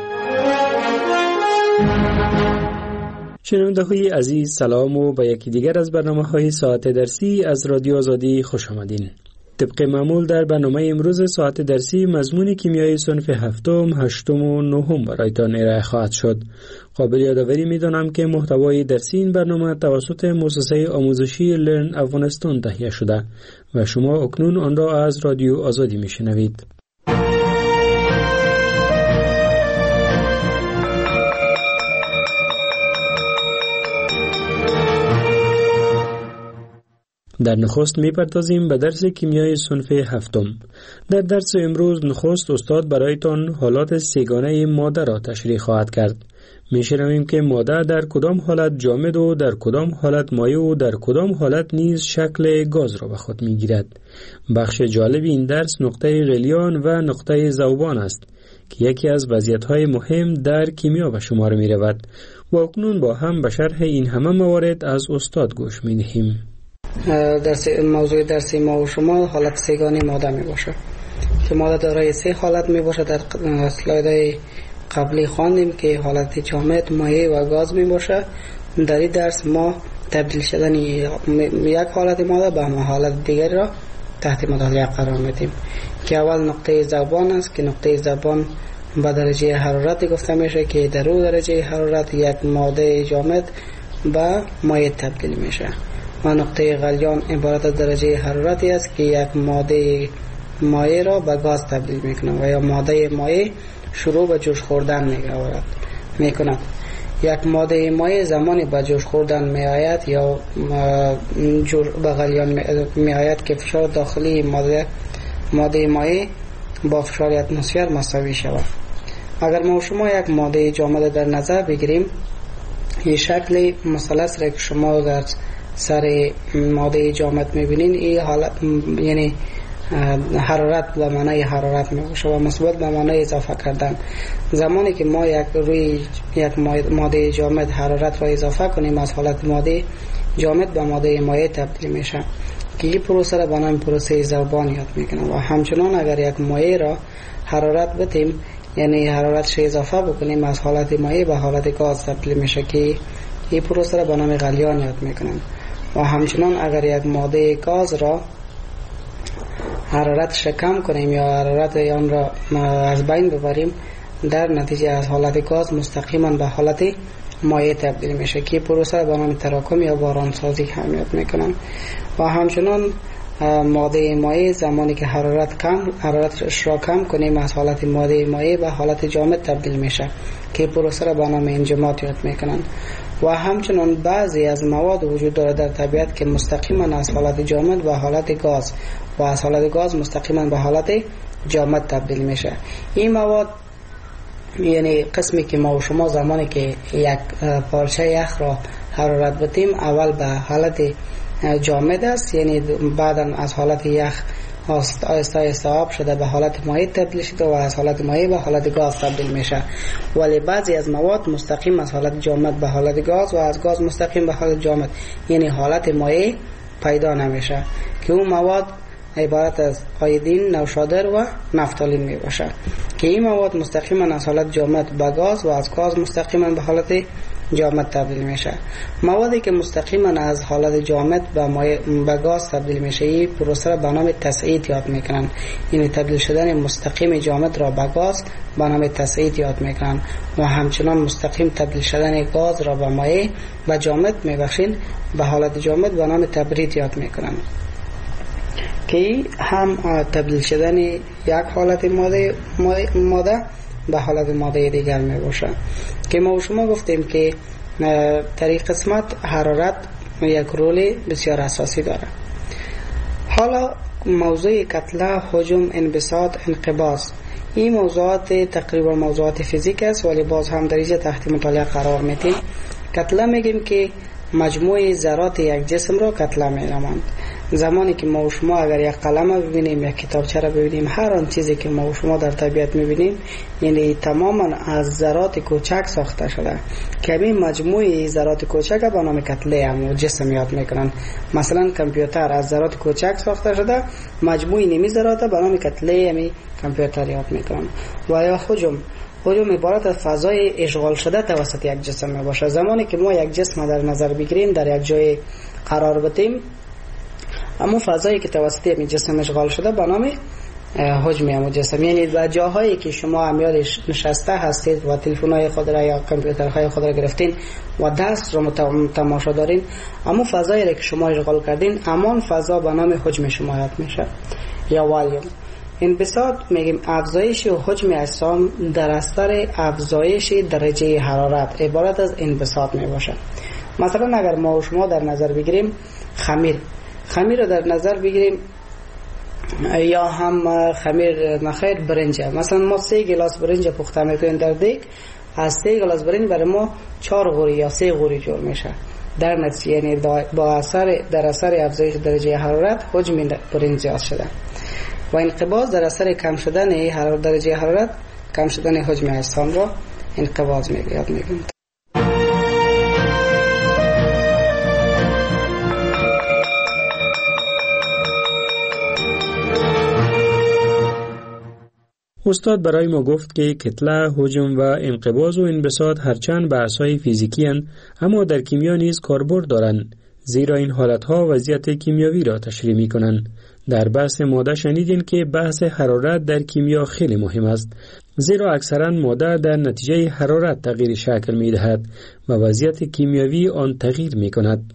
شنونده های عزیز سلام و به یکی دیگر از برنامه های ساعت درسی از رادیو آزادی خوش آمدین. طبق معمول در برنامه امروز ساعت درسی مضمون کیمیای صنف هفتم، هشتم و نهم برایتان ارائه خواهد شد. قابل یادآوری می‌دانم که محتوای درسی این برنامه توسط مؤسسه آموزشی لرن افغانستان تهیه شده و شما اکنون آن را از رادیو آزادی میشنوید. در نخست میپردازیم به درس کیمیای صنف هفتم. در درس امروز نخست استاد برایتان حالات سه‌گانه ماده را تشریح خواهد کرد. میشنویم که ماده در کدام حالت جامد و در کدام حالت مایع و در کدام حالت نیز شکل گاز را به خود میگیرد. بخش جالب این درس نقطه غلیان و نقطه ذوبان است که یکی از وضعیت‌های مهم در کیمیا به شمار می‌رود و اکنون با هم به شرح این همه موارد از استاد گوش می‌دهیم. درس موضوع درسی ما و شما حالت سه‌گانه ماده می باشه که ماده دارای سه حالت می باشه. در اسلایدهای قبلی خواندیم که حالت جامد، مایع و گاز می باشه. در این درس ما تبدیل شدن یک حالت ماده به حالت دیگر را تحت مطالعه قرار میدیم که اول نقطه ذوبان است که نقطه ذوبان به درجه حرارت گفته میشه که در او درجه حرارت یک ماده جامد به مایع تبدیل میشه و نقطه غلیان عبارت از درجه حرارتی است که یک ماده مایع را به گاز تبدیل میکنه و یا ماده مایع شروع به جوش خوردن میکند. یک ماده مایع زمانی به جوش خوردن میآید یا به غلیان میآید که فشار داخلی ماده ماده مایع با فشار اتمسفر مساوی شود. اگر ما شما یک ماده جامد در نظر بگیریم، این شکل مثلث را که شما در سر ماده جامد میبینین، این حالت یعنی حرارت به معنای حرارت میباشه و مثبت به معنای اضافه کردن. زمانی که ما یک روی یک ماده جامد حرارت را اضافه کنیم، از حالت ماده جامد به ماده مایع تبدیل میشه که این پروسه را به نام پروسه ذوبان یاد میکنه. و همچنان اگر یک مایع را حرارت بدیم، یعنی حرارتش اضافه بکنیم، از حالت مایع به حالت گاز تبدیل میشه که این پروسه را به نام غلیان یاد میکنن. و همچنان اگر یک ماده گاز را حرارتش کم کنیم یا حرارت آن را از بین ببریم، در نتیجه از حالت گاز مستقیما به حالت مایع تبدیل میشه که پروسه را به نام تراکم یا بارانسازی هم یاد میکنن. و همچنان ماده مایع زمانی که حرارت کم حرارتش را کم کنیم، از حالت ماده مایع به حالت جامد تبدیل میشه که پروسه را به نام انجماد یاد میکنن. و همچنان بعضی از مواد وجود داره در طبیعت که مستقیما از حالت جامد به حالت گاز و از حالت گاز مستقیما به حالت جامد تبدیل میشه. این مواد یعنی قسمی که ما و شما زمانی که یک پارچه یخ را حرارت بدیم، اول به حالت جامد است، یعنی بعدا از حالت یخ آهسته آهسته آب شده به حالت مایع تبدیل شده و از حالت مایع به حالت گاز تبدیل میشه. ولی بعضی از مواد مستقیم از حالت جامد به حالت گاز و از گاز مستقیم به حالت جامد، یعنی حالت مایع پیدا نمیشه که اون مواد عبارت از آیودین، نوشادر و نفتالین می باشه که این مواد مستقیما از حالت جامد به گاز و از گاز مستقیما به حالت جامد تبدیل میشه. موادی که مستقیما از حالت جامد به به گاز تبدیل میشه، این پروسه را به نام تصعید یاد میکنن. یعنی تبدیل شدن مستقیم جامد را به گاز به نام تصعید یاد میکنن. و همچنان مستقیم تبدیل شدن گاز را به مایع و جامد میبخشین به حالت جامد به نام تبرید یاد میکنن که هم تبدیل شدن یک حالت ماده ماده به حالت ماده دیگر می باشه. که ما شما گفتیم که در این قسمت حرارت یک رول بسیار اساسی داره. حالا موضوع کتله، حجم، انبساط، انقباض، این موضوعات تقریبا موضوعات فیزیک است، ولی باز هم در اینجا تحت مطالعه قرار میدیم. کتله میگیم که مجموعه ذرات یک جسم را کتله می‌نامند. زمانی که ما و شما اگر یک قلم ببینیم، یک کتابچه را ببینیم، هر آن چیزی که ما و شما در طبیعت می‌بینیم، یعنی تماما از ذرات کوچک ساخته شده که همین مجموعه ذرات کوچک به نام کتله هم جسم یاد میکنن. مثلا کامپیوتر از ذرات کوچک ساخته شده، مجموعه نیمی ذرات به نام کتله همین کامپیوتر یاد میکنن. و یا حجم، حجم عبارت از فضای اشغال شده توسط یک جسم می باشه. زمانی که ما یک جسم در نظر بگیریم، در یک جای قرار بدیم، اما فضایی که توسط یک جسم اشغال شده به نام حجم همون جسم، یعنی در جاهایی که شما امیال نشسته هستید و تلفن‌های خود را یا کامپیوترهای خود را گرفتین و دست را تماشا دارین، اما فضایی را که شما اشغال کردین، همان فضا به نام حجم شما یاد میشه یا والیوم. انبساط میگیم افزایش و حجم اجسام در اثر افزایش درجه حرارت عبارت از انبساط می باشه. مثلا اگر ما و شما در نظر بگیریم خمیر خمیر رو در نظر بگیریم، یا هم خمیر نخیر برنج، مثلا ما سه گلاس برنج پخته میکنیم در دیگ، از سه گلاس برنج برای ما چهار غوری یا سه غوری جور میشه. در نتیجه یعنی با اثر در اثر افزایش درجه حرارت حجم برنج زیاد شده. و انقباض در اثر کم شدن حرارت درجه حرارت کم شدن حجم اجسام را انقباض میگه یاد میگیم. استاد برای ما گفت که کتله، حجم و انقباض و انبساط هرچند بحث‌های فیزیکی اند، اما در کیمیا نیز کاربرد دارند، زیرا این حالتها وضعیت کیمیاوی را تشریح می‌کنند. در بحث ماده شنیدین که بحث حرارت در کیمیا خیلی مهم است، زیرا اکثرا ماده در نتیجه حرارت تغییر شکل می‌دهد و وضعیت کیمیاوی آن تغییر می‌کند.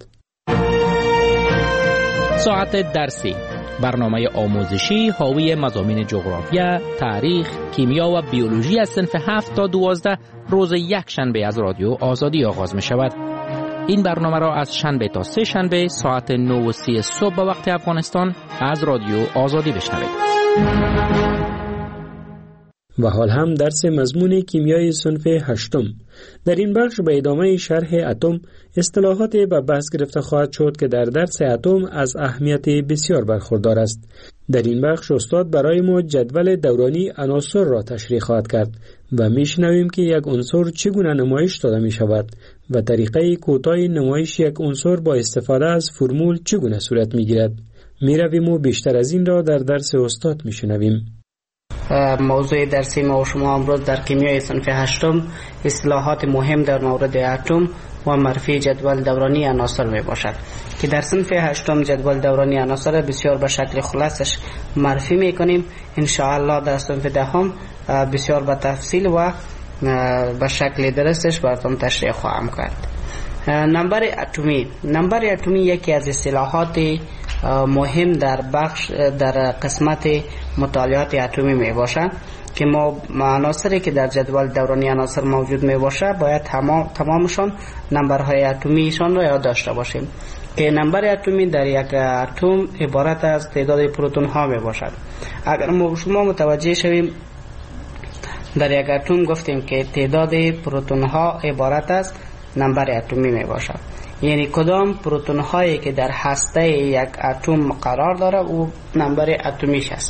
ساعت درسی، برنامه آموزشی حاوی مضامین جغرافیا، تاریخ، کیمیا و بیولوژی از صنف هفت تا دوازده روز یک شنبه از رادیو آزادی آغاز می شود. این برنامه را از شنبه تا سه شنبه ساعت نه و سی صبح به وقت افغانستان از رادیو آزادی بشنوید. و حال هم درس مضمون کیمیای صنف هشتم. در این بخش به ادامه شرح اتم اصطلاحات به بحث گرفته خواهد شد که در درس اتم از اهمیت بسیار برخوردار است. در این بخش استاد برای ما جدول دورانی عناصر را تشریح خواهد کرد و میشنویم که یک عنصر چگونه نمایش داده می شود و طریقه کوتاه نمایش یک عنصر با استفاده از فرمول چگونه صورت می گیرد. می رویم و بیشتر از این را در درس استاد می شنویم. موضوع درسی ما و شما امروز در کیمیای صنف هشتم اصطلاحات مهم در مورد اتم و معرفی جدول دورانی عناصر می باشد که در صنف هشتم جدول دورانی عناصر بسیار به شکل خلاصش معرفی می کنیم. ان شاء الله در صنف دهم بسیار به تفصیل و به شکل درستش براتون تشریح خواهم کرد. نمبر اتمی نمبر اتمی یکی از اصطلاحات مهم در بخش در قسمت مطالعات اتمی می باشد که ما عناصری که در جدول دورانی عناصر موجود می باشه باید تمام تمامشان نمبرهای اتمیشان را یاد داشته باشیم که نمبر اتمی در یک اتم عبارت از تعداد پروتون ها می باشد. اگر ما شما متوجه شویم در یک اتم گفتیم که تعداد پروتون ها عبارت از نمبر اتمی می باشد، یعنی کدام پروتون هایی که در هسته یک اتم قرار داره او نمبر اتمیش است.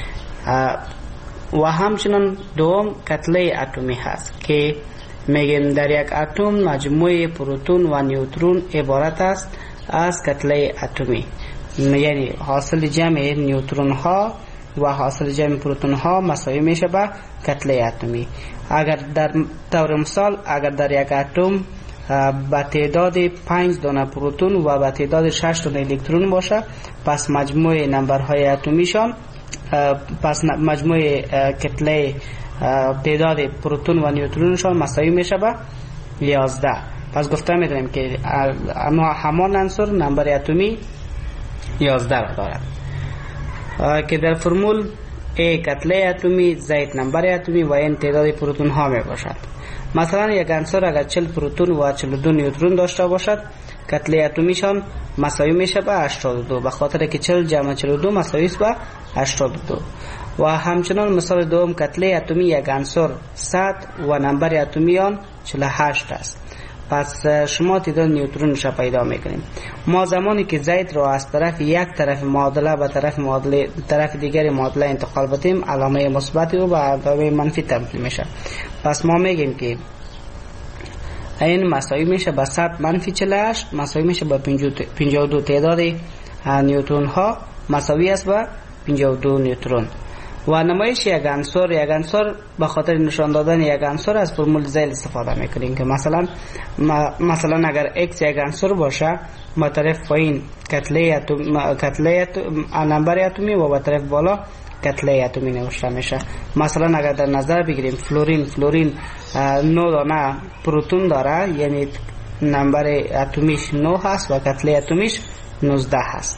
و همچنین دوم کتله اتمی هست که میگیم در یک اتم مجموعه پروتون و نیوترون عبارت است از کتله اتمی، یعنی حاصل جمع نیوترون ها و حاصل جمع پروتون ها مساوی میشه به کتله اتمی. اگر در طور مثال اگر در یک اتم با تعداد پنج دانه پروتون و با تعداد شش دانه الکترون باشه، پس مجموع نمبرهای اتمیشان پس مجموع کتله تعداد پروتون و نیوترونشان مساوی میشه به یازده. پس گفته میدونیم که همان عنصر نمبر اتمی یازده را دارد که در فرمول A کتله اتمی، زائد نمبر اتمی و این تعداد پروتون ها می باشد. مثلا یک عنصر اگر چهل پروتون و چهل و دو نیوترون داشته باشد، کتله اتمیشان مساوی میشه به هشتاد و دو، به خاطر که چهل جمع چهل و دو مساوی است به هشتاد و دو. و همچنان مثال دوم کتله اتمی یک عنصر صد و نمبر اتمی آن چهل و هشت است. پس شما تعداد نیوترونش را پیدا میکنیم. ما زمانی که زید را از طرف یک طرف معادله به طرف معادله طرف دیگر معادله انتقال بدیم، علامه مثبت و به علامه منفی تبدیل میشه. پس ما میگیم که این مساوی میشه به صد منفی چهل و هشت مساوی میشه به پنجاه و دو. تعداد نیوترون ها مساوی است به پنجاه و دو نیوترون. و نمایش یک عنصر یک عنصر به خاطر نشان دادن یک عنصر از فرمول زیل استفاده میکنیم که مثلا مثلا اگر x یک عنصر باشه، با طرف پایین کتله اتم کتله نمبر اتمی و با طرف بالا کتله اتمی نوشته میشه. مثلا اگر در نظر بگیریم فلورین فلورین نه دانه پروتون داره، یعنی نمبر اتمیش نه هست و کتله اتمیش نوزده هست.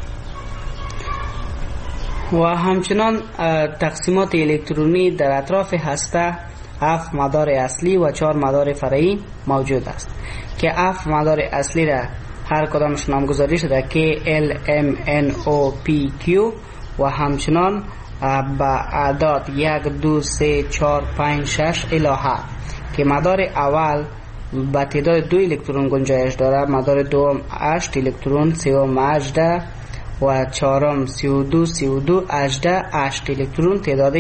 و همچنان تقسیمات الکترونی در اطراف هسته هفت مدار اصلی و چهار مدار فرعی موجود است که هفت مدار اصلی را هر کدامش نامگذاری شده که L, M, N, O, P, Q و همچنان با اعداد یک دو سه چهار پنج شش الی هفت که مدار اول با تعداد دو الکترون گنجایش داره، مدار دوم هشت الکترون، سوم هجده و چهارم سی و دو سی و دو هجده هشت الکترون تعداد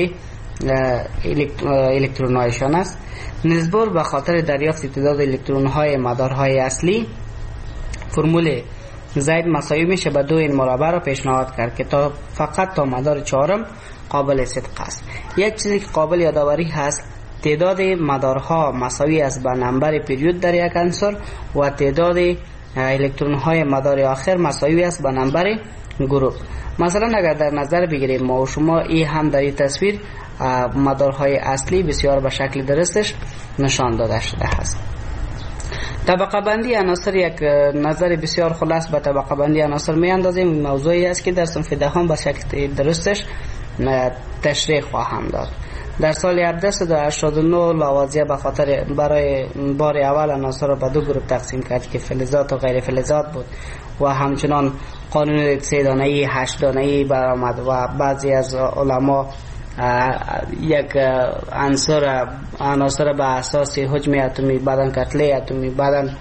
الکترون هایشان است. نسبت به خاطر دریافت تعداد الکترون های مدارهای اصلی، فرمول زید مساوی میشه به دو این مربع را پیشنهاد کرد که تا فقط تا مدار چهارم قابل صدق است. یک چیزی که قابل یادآوری هست، تعداد مدارها مساوی است به نمبر پریود در یک عنصر و تعداد الکترون های مدار آخر مساوی است به نمبر گروه. مثلا اگر در نظر بگیریم ما و شما این هم در این تصویر مدارهای اصلی بسیار به شکل درستش نشان داده شده است. طبقه بندی عناصر یک نظر بسیار خلاص به طبقه بندی عناصر می اندازیم. این موضوعی است که در صنف دهم به شکل درستش تشریح خواهم داد. در سال هزار و هفتصد و هشتاد و نه لاوازیه به خاطر برای بار اول عناصر را به دو گروه تقسیم کرد که فلزات و غیر فلزات بود و همچنان قانون سه دانه‌ای هشت دانه‌ای برآمد و بعضی از علما یک عنصر عناصر به اساس حجم اتمی بعدن کتله اتمی بعدن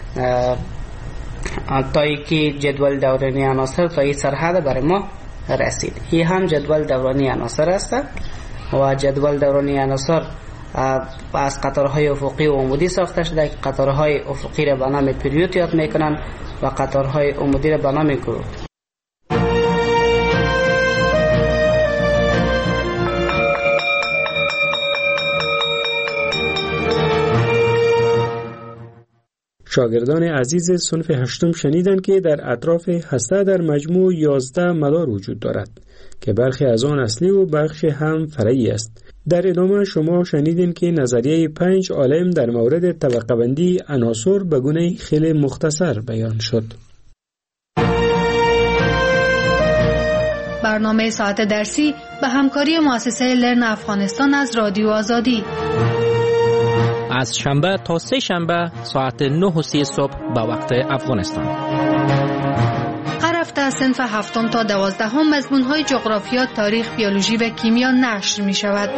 تایی که جدول دورانی عناصر تا این سرحد برای ما رسید. این هم جدول دورانی عناصر است و جدول دورانی عناصر از قطارهای افقی و عمودی ساخته شده که قطارهای افقی را به نام پریود یاد میکنن و قطارهای عمودی را به نام گروه. شاگردان عزیز صنف هشتم شنیدند که در اطراف هسته در مجموع یازده مدار وجود دارد که برخی از آن اصلی و بخشی هم فرعی است. در ادامه شما شنیدین که نظریه پنج عالم در مورد طبقه بندی عناصر به گونه خیلی مختصر بیان شد. برنامه ساعت درسی به همکاری مؤسسه لرن افغانستان از رادیو آزادی از شنبه تا سه شنبه ساعت نه و سی صبح به وقت افغانستان. هر هفته صنف هفتم تا دوازدهم مضمون‌های جغرافیا، تاریخ، بیولوژی و کیمیا نشر می شود.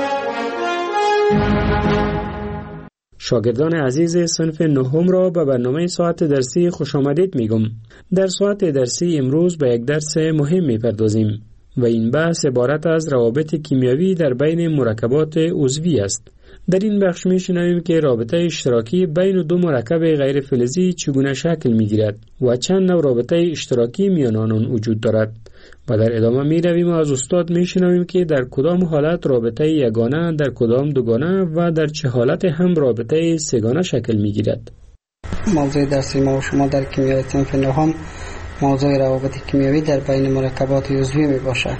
شاگردان عزیز صنف نهم را به برنامه ساعت درسی خوش آمدید می گم. در ساعت درسی امروز به یک درس مهم می پردازیم و این بحث عبارت از روابط کیمیایی در بین مرکبات عضوی است. در این بخش می شنویم که رابطه اشتراکی بین دو مرکب غیر فلزی چگونه شکل می گیرد و چند نوع رابطه اشتراکی میان آنان وجود دارد و در ادامه می رویم و از استاد می شنویم که در کدام حالت رابطه یگانه، در کدام دوگانه و در چه حالت هم رابطه سه‌گانه شکل می گیرد. موضوع درسی ما و شما در کیمیای صنف نهم موضوع روابط کیمیایی در بین مرکبات عضوی می باشد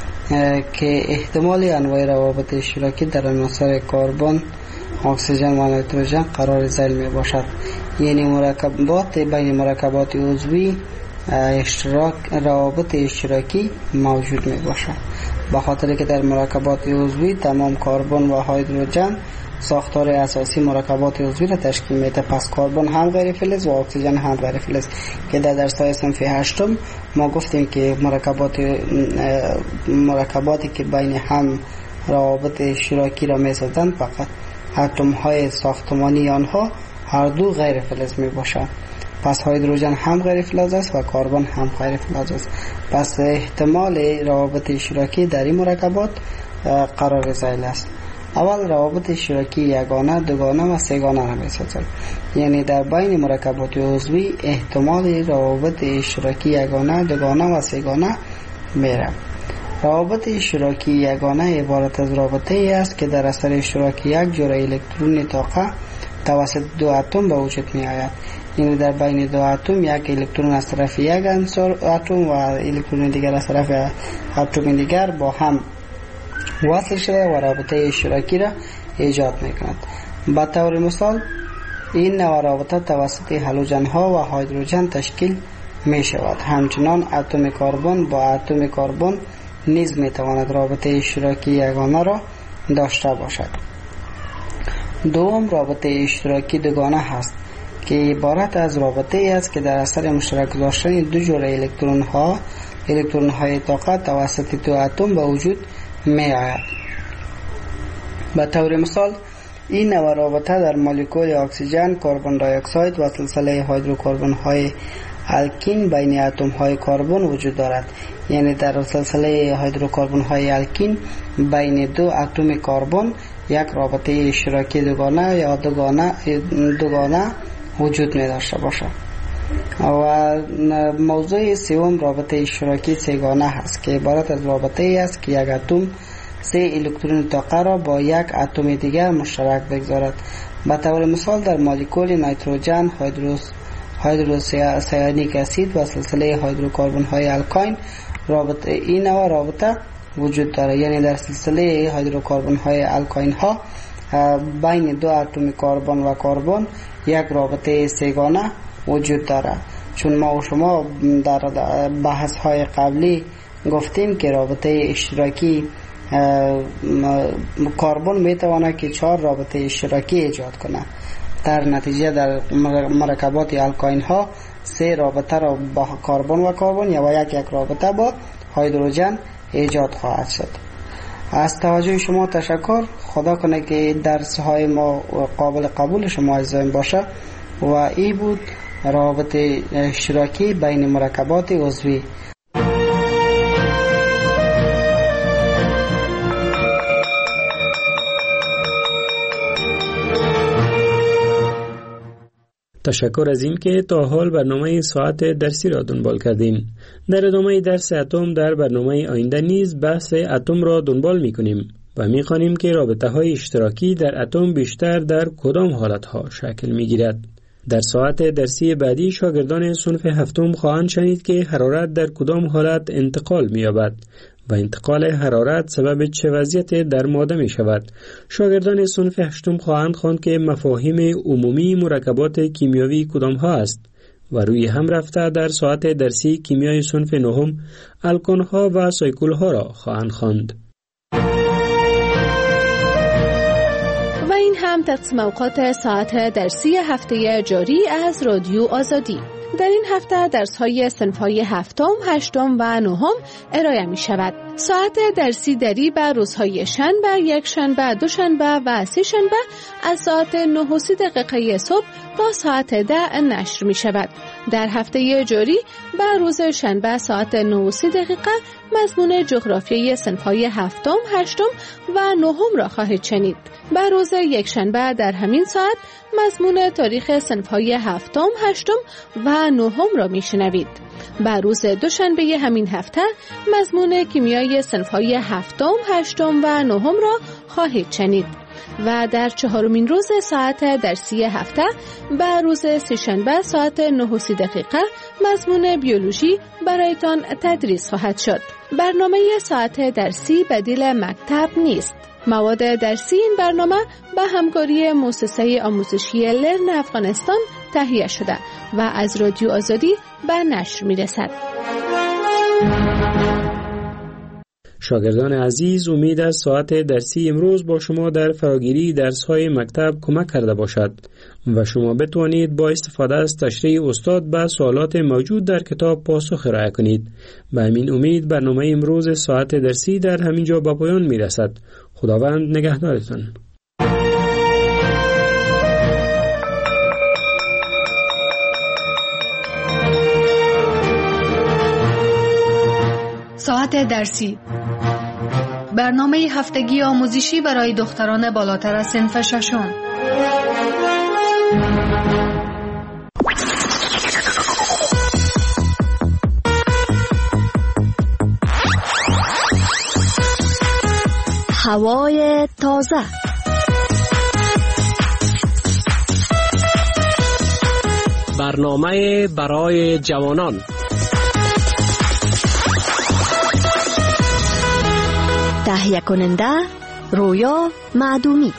که احتمال انواع روابط اشتراکی در عناصر کربن، اکسیژن و نیتروژن قرار ذیل می باشد. یعنی مرکبات بین مرکبات عضوی اشتراک روابط اشتراکی موجود می باشد، به خاطر که در مرکبات عضوی تمام کربن و هیدروژن ساختار اساسی مرکبات عضوی را تشکیل میده. پس کربن هم غیر فلز و اکسیژن هم غیر فلز که در درس‌های صنف هشتم ما گفتیم که مرکبات مرکباتی که بین هم روابط اشتراکی را میسازند فقط اتم های ساختمانی آنها هر دو غیر فلز می باشند. پس هیدروژن هم غیر فلز است و کربن هم غیر فلز است. پس احتمال روابط اشتراکی در این مرکبات قرار ذیل است. اول روابط اشتراکی یگانه، دوگانه و سه‌گانه را می‌سازند. یعنی در بین مرکبات عضوی احتمال روابط اشتراکی یگانه، دوگانه و سه‌گانه میره. روابط اشتراکی یگانه عبارت از رابطه ای است که در اثر اشتراک یک جرعه الکترون طاقه توسط دو اتم به وجود می آید. یعنی در بین دو اتم یک الکترون از طرف یک عنصر اتم و الکترون دیگر از طرف اتم دیگر با هم وصل شده و رابطه اشتراکی را ایجاد میکند. به طور مثال این نوع رابطه توسط هالوژن ها و هیدروژن تشکیل می شود. همچنان اتم کربن با اتم کربن نیز می تواند رابطه اشتراکی یگانه را داشته باشد. دوم رابطه اشتراکی دوگانه هست که عبارت از رابطه ای است که در اثر مشترک گذاشتن دو جرعه الکترون ها الکترون های طاقه توسط دو اتم به وجود می آید. به طور مثال این نوع رابطه در مولکول اکسیژن، کربن دی اکساید و سلسله هیدروکربن های الکین بین اتم های کربن وجود دارد. یعنی در سلسله هیدروکربن های الکین بین دو اتم کربن یک رابطه اشتراکی دوگانه یا دوگانه دوگانه وجود می داشته باشد. و موضوع سوم رابطه اشتراکی سه‌گانه هست که عبارت از رابطه ای است که یک اتم سه الکترون طاقه را با یک اتم دیگر مشترک بگذارد. به طور مثال در مولکول نیتروژن، هیدروس هیدروسیانیک اسید و سلسله هیدروکربن های الکاین رابطه این نوع رابطه وجود دارد. یعنی در سلسله هیدروکربن های الکاین ها بین دو اتم کربن و کربن یک رابطه سه‌گانه وجود دارد. چون ما و شما در بحث های قبلی گفتیم که رابطه اشتراکی کربن میتونه که چهار رابطه اشتراکی ایجاد کنه. در نتیجه در مرکبات الکاین ها سه رابطه را با کربن و کربن یا یک یک رابطه با هیدروژن ایجاد خواهد شد. از توجه شما تشکر. خدا کنه که درس های ما قابل قبول شما عزیزان باشه و این بود رابطه اشتراکی بین مرکبات عضوی. تشکر از این که تا حال برنامه ساعت درسی را دنبال کردین. در ادامه درس اتم در برنامه آینده نیز بحث اتم را دنبال می کنیم و می خوانیم که رابطه های اشتراکی در اتم بیشتر در کدام حالت ها شکل می گیرد. در ساعت درسی بعدی شاگردان صنف هفتم خواهند شنید که حرارت در کدام حالت انتقال می یابد و انتقال حرارت سبب چه وضعیت در ماده می شود. شاگردان صنف هشتم خواهند خواند که مفاهیم عمومی مرکبات کیمیاوی کدام ها است و روی هم رفته در ساعت درسی کیمیای صنف نهم الکن ها و سایکل ها را خواهند خواند. و این هم تقسیم اوقات ساعت درسی هفته جاری از رادیو آزادی. در این هفته درس‌های صنف‌های هفتم، هشتم و نهم ارائه می‌شود. ساعت درسی دری بر روزهای شنبه، یک شنبه، دو شنبه و سه شنبه از ساعت نه و سی دقیقه صبح تا ساعت ده نشر می‌شود. در هفته جاری بر روز شنبه ساعت نه و سی دقیقه مضمون جغرافیای صنف‌های هفتم، هشتم و نهم را خواهید شنید. بر روز یک شنبه در همین ساعت مضمون تاریخ صنف‌های هفتم، هشتم و نهم را میشنوید. بر روز دوشنبه همین هفته مضمون کیمیای صنف‌های هفتم، هشتم و نهم را خواهید شنید. و در چهارمین روز ساعت درسی هفته بر روز سه‌شنبه ساعت نه و سی دقیقه مضمون بیولوژی برایتان تدریس خواهد شد. برنامه ساعت درسی بدیل مکتب نیست. مواد درسی این برنامه به همکاری مؤسسه آموزشی لرن افغانستان تهیه شده و از رادیو آزادی به نشر می‌رسد. شاگردان عزیز، امید است ساعت درسی امروز با شما در فراگیری درس‌های مکتب کمک کرده باشد و شما بتوانید با استفاده از تشریح استاد به سوالات موجود در کتاب پاسخ ارائه کنید. به همین امید برنامه امروز ساعت درسی در همین جا به پایان می‌رسد. خداوند نگهدارتان. ساعت درسی، برنامه هفتگی آموزشی برای دختران بالاتر از صنف ششم. هوای تازه، برنامه برای جوانان، تهیه کننده رویا معدومی.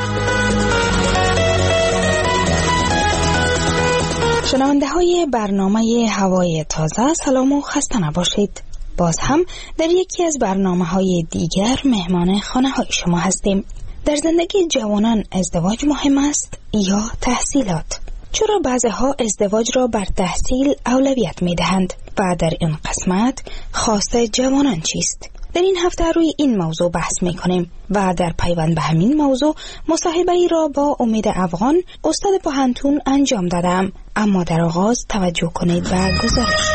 شنونده های برنامه هوای تازه، سلام و خسته نباشید. باز هم در یکی از برنامه های دیگر مهمان خانه های شما هستیم. در زندگی جوانان ازدواج مهم است یا تحصیلات؟ چرا بعضها ازدواج را بر تحصیل اولویت می دهند و در این قسمت خواست جوانان چیست؟ در این هفته روی این موضوع بحث می کنیم و در پیوند به همین موضوع مصاحبه ای را با امید افغان استاد پوهنتون انجام دادم. اما در آغاز توجه کنید به گزارش.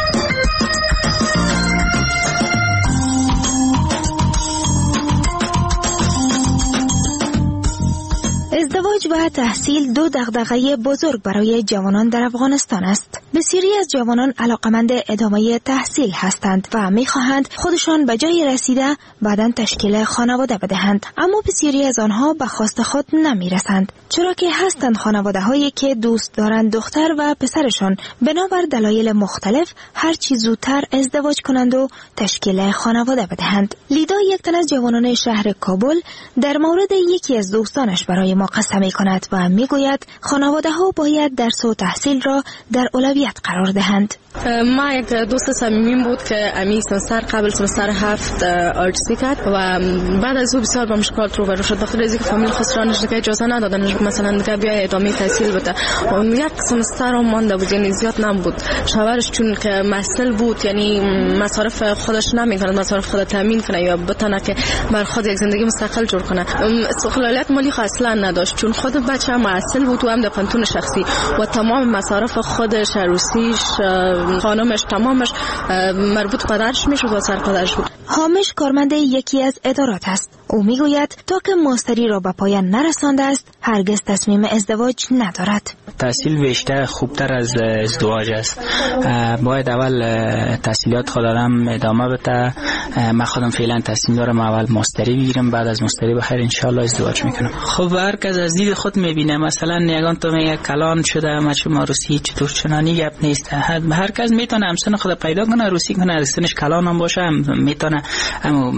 ازدواج و تحصیل دو دغدغه بزرگ برای جوانان در افغانستان است. بسیاری از جوانان علاقمند ادامه تحصیل هستند و می‌خواهند خودشان به جای رسیده بعداً تشکیل خانواده بدهند، اما بسیاری از آنها به خواست خود نمی‌رسند، چرا که هستند خانواده‌هایی که دوست دارند دختر و پسرشان بنابر دلایل مختلف هر چی زودتر ازدواج کنند و تشکیل خانواده بدهند. لیدا، یک تن از جوانان شهر کابل، در مورد یکی از دوستانش برای ما قصه می‌کند و می‌گوید خانواده‌ها باید درس و تحصیل را در اولویت اولویت قرار دهند. ما یک دوست صمیمیم بود که امی سمستر قبل سمستر هفت آرتسی کرد و بعد از او بسیار با مشکلات روبرو شد، بخاطر از اینکه فامیل خسرانش دیگه اجازه ندادن مثلا دیگه بیا ادامه تحصیل بده. یک سمستر هم مانده بود، یعنی زیاد نبود. شوهرش چون که مسئول بود، یعنی مصارف خودش نمیکنه، مصارف خود تامین کنه یا بتونه که بر خود یک زندگی مستقل جور کنه. استقلالیت مالی اصلا نداشت چون خود بچه مسئول بود و هم در پانتون شخصی و تمام مصارف خودش، عروسیش، خانمش، تمامش مربوط پدرش میشد و سرپدرش بود. حامش کارمند یکی از ادارات است. او میگوید تا که ماستری را به پایان نرسانده است هرگز تصمیم ازدواج ندارد. تحصیل بیشتر خوبتر از ازدواج است. باید اول تحصیلات خودم ادامه بده. من خودم فعلا تصمیم دارم اول ماستری بگیرم، بعد از ماستری بخیر ان شاء الله ازدواج میکنم. خب هر کس از دید خود میبینه. مثلا یگان تو میگه کلان شده مچ ماروسی چطور چنانی گپ نیست. هر کس میتونه همسن خود پیدا کنه، عروسی کنه، همسنش کلان هم باشه میتونه اما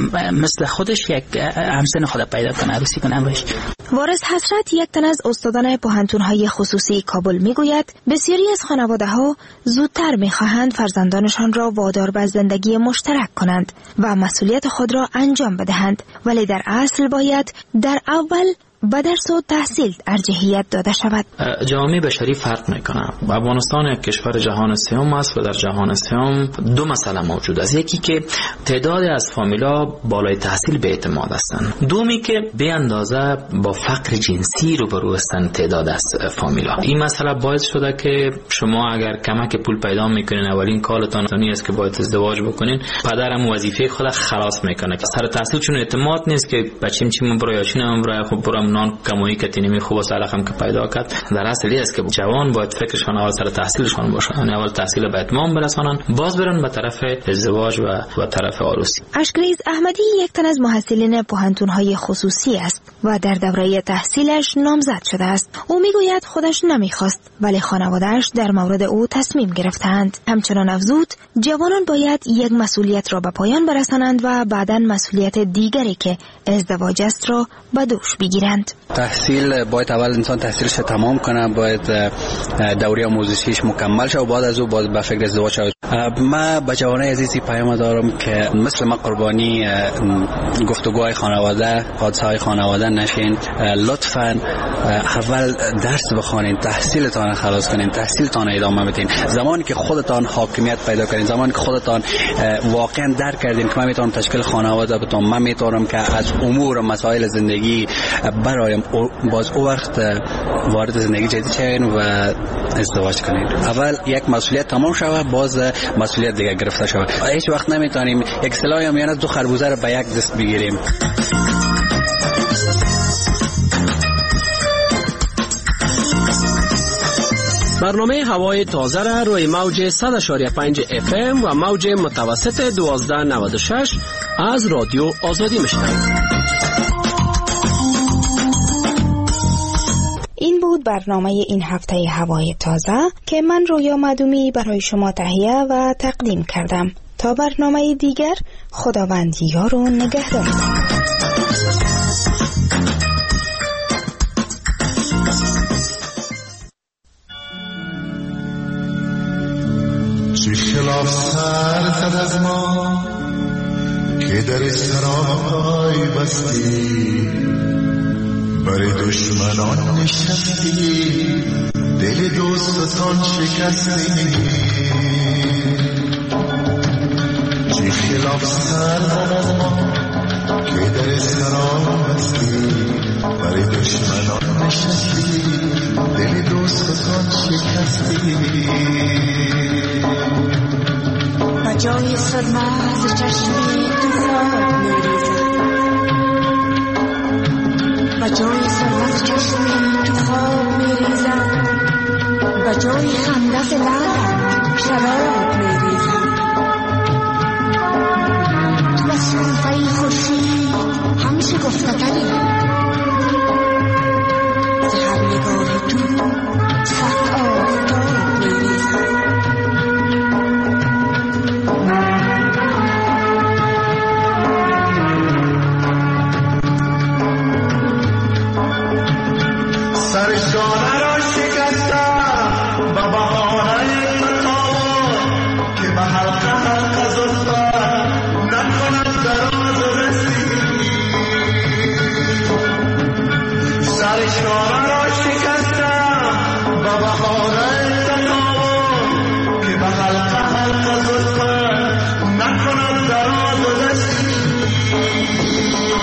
مثل خودش یک همسن خود پیدا کنه، عروسی کنه باشه. وارث حسرت یک تن از استادان پوهنتون‌های خصوصی کابل میگوید بسیاری از خانواده‌ها زودتر می‌خواهند فرزندانشان را وادار به زندگی مشترک کنند و مسئولیت خود را انجام بدهند، ولی در اصل باید در اول به درس و تحصیل ارجحیت داده شود. جامعه بشری فرق میکنه. افغانستان یک کشور جهان سوم است و در جهان سوم دو مسئله موجود است. یکی که تعداد از فامیلا بالای تحصیل به اعتماد هستند. دومی که به اندازه با فقر جنسی روبرو هستند تعداد از فامیلا. این مسئله باعث شده که شما اگر کمک پول پیدا میکنین اولین کارتان اینی است که باید ازدواج بکنین، پدرم وظیفه خود خلاص میکنه که سر تحصیل چون اعتماد نیست که بچیم چی من برای چینم برای خب برام نان کمایی که تینمی خوب است علاقم که پیدا کرد. در اصل است که جوان باید فکرشان اول سر تحصیلشان باشه، یعنی اول تحصیل به اتمام برسانن، باز برن به طرف ازدواج و به طرف عروسی. اشکریز احمدی یک تن از محصلین پوهنتون‌های خصوصی است و در دوره تحصیلش نامزد شده است. او میگوید خودش نمیخواست ولی خانواده‌اش در مورد او تصمیم گرفتند. همچنان افزود جوانان باید یک مسئولیت را به پایان برسانند و بعداً مسئولیت دیگری که ازدواج است را به دوش بگیرند. تحصیل باید اول انسان تحصیلش تمام کنه، باید دوره آموزشیش مکمل شه و بعد از او باید به فکر ازدواج شه. من به جوانای عزیزی پیام دارم که مثل ما قربانی گفتگوهای خانواده، حادثه های خانواده نشین. لطفاً اول درس بخونین، تحصیلتان خلاص کنین، تحصیلتان ادامه بدین. زمانی که خودتان حاکمیت پیدا کنین، زمانی که خودتان واقعا درک کردین که من میتونم تشکیل خانواده بدم، من میتونم که از امور و مسائل زندگی برایم باز او وقت وارد زندگی جدید شوین و ازدواج کنین. اول یک مسئولیت تمام شود، باز مسئولیت دیگه گرفته شود. هیچ وقت نمیتونیم یک سلاح میان دو خربوزه رو به یک دست بگیریم. برنامه هوای تازه را روی موج صد و پنج اف ام و موج متوسط دوازده نود و شش از رادیو آزادی میشنوید. این بود برنامه این هفته هوای تازه که من رویا مدومی برای شما تهیه و تقدیم کردم. تا برنامه دیگر خداوند یار و نگهدارتان. چه خلاف سر زد از ما که در سرای بستی، برای دشمنان نشستی، دل دوستان شکستی. چه خلاف سر زد از ما که در سرای بستی، برای دشمنان نشستی، دل دوستان شکستی. و جای صدمه از چشمی تو خواب میریزد، و جای صدمه از چشمی تو خواب میریزد، و جای خندت لب شراب میریزد. تو از شنفه خوشی همیشه گفتگری، زهر نگاه تو صد آفتاب میریزد. سرشانه را شکستم و بهانه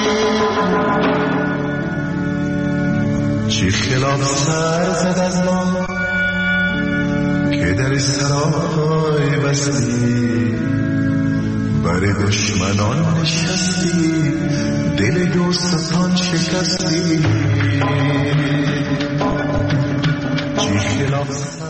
چی خلاف سر زد از ما که در سرای بستی، بر دشمنان نشستی، دل دوستان شکستی. چی خلاف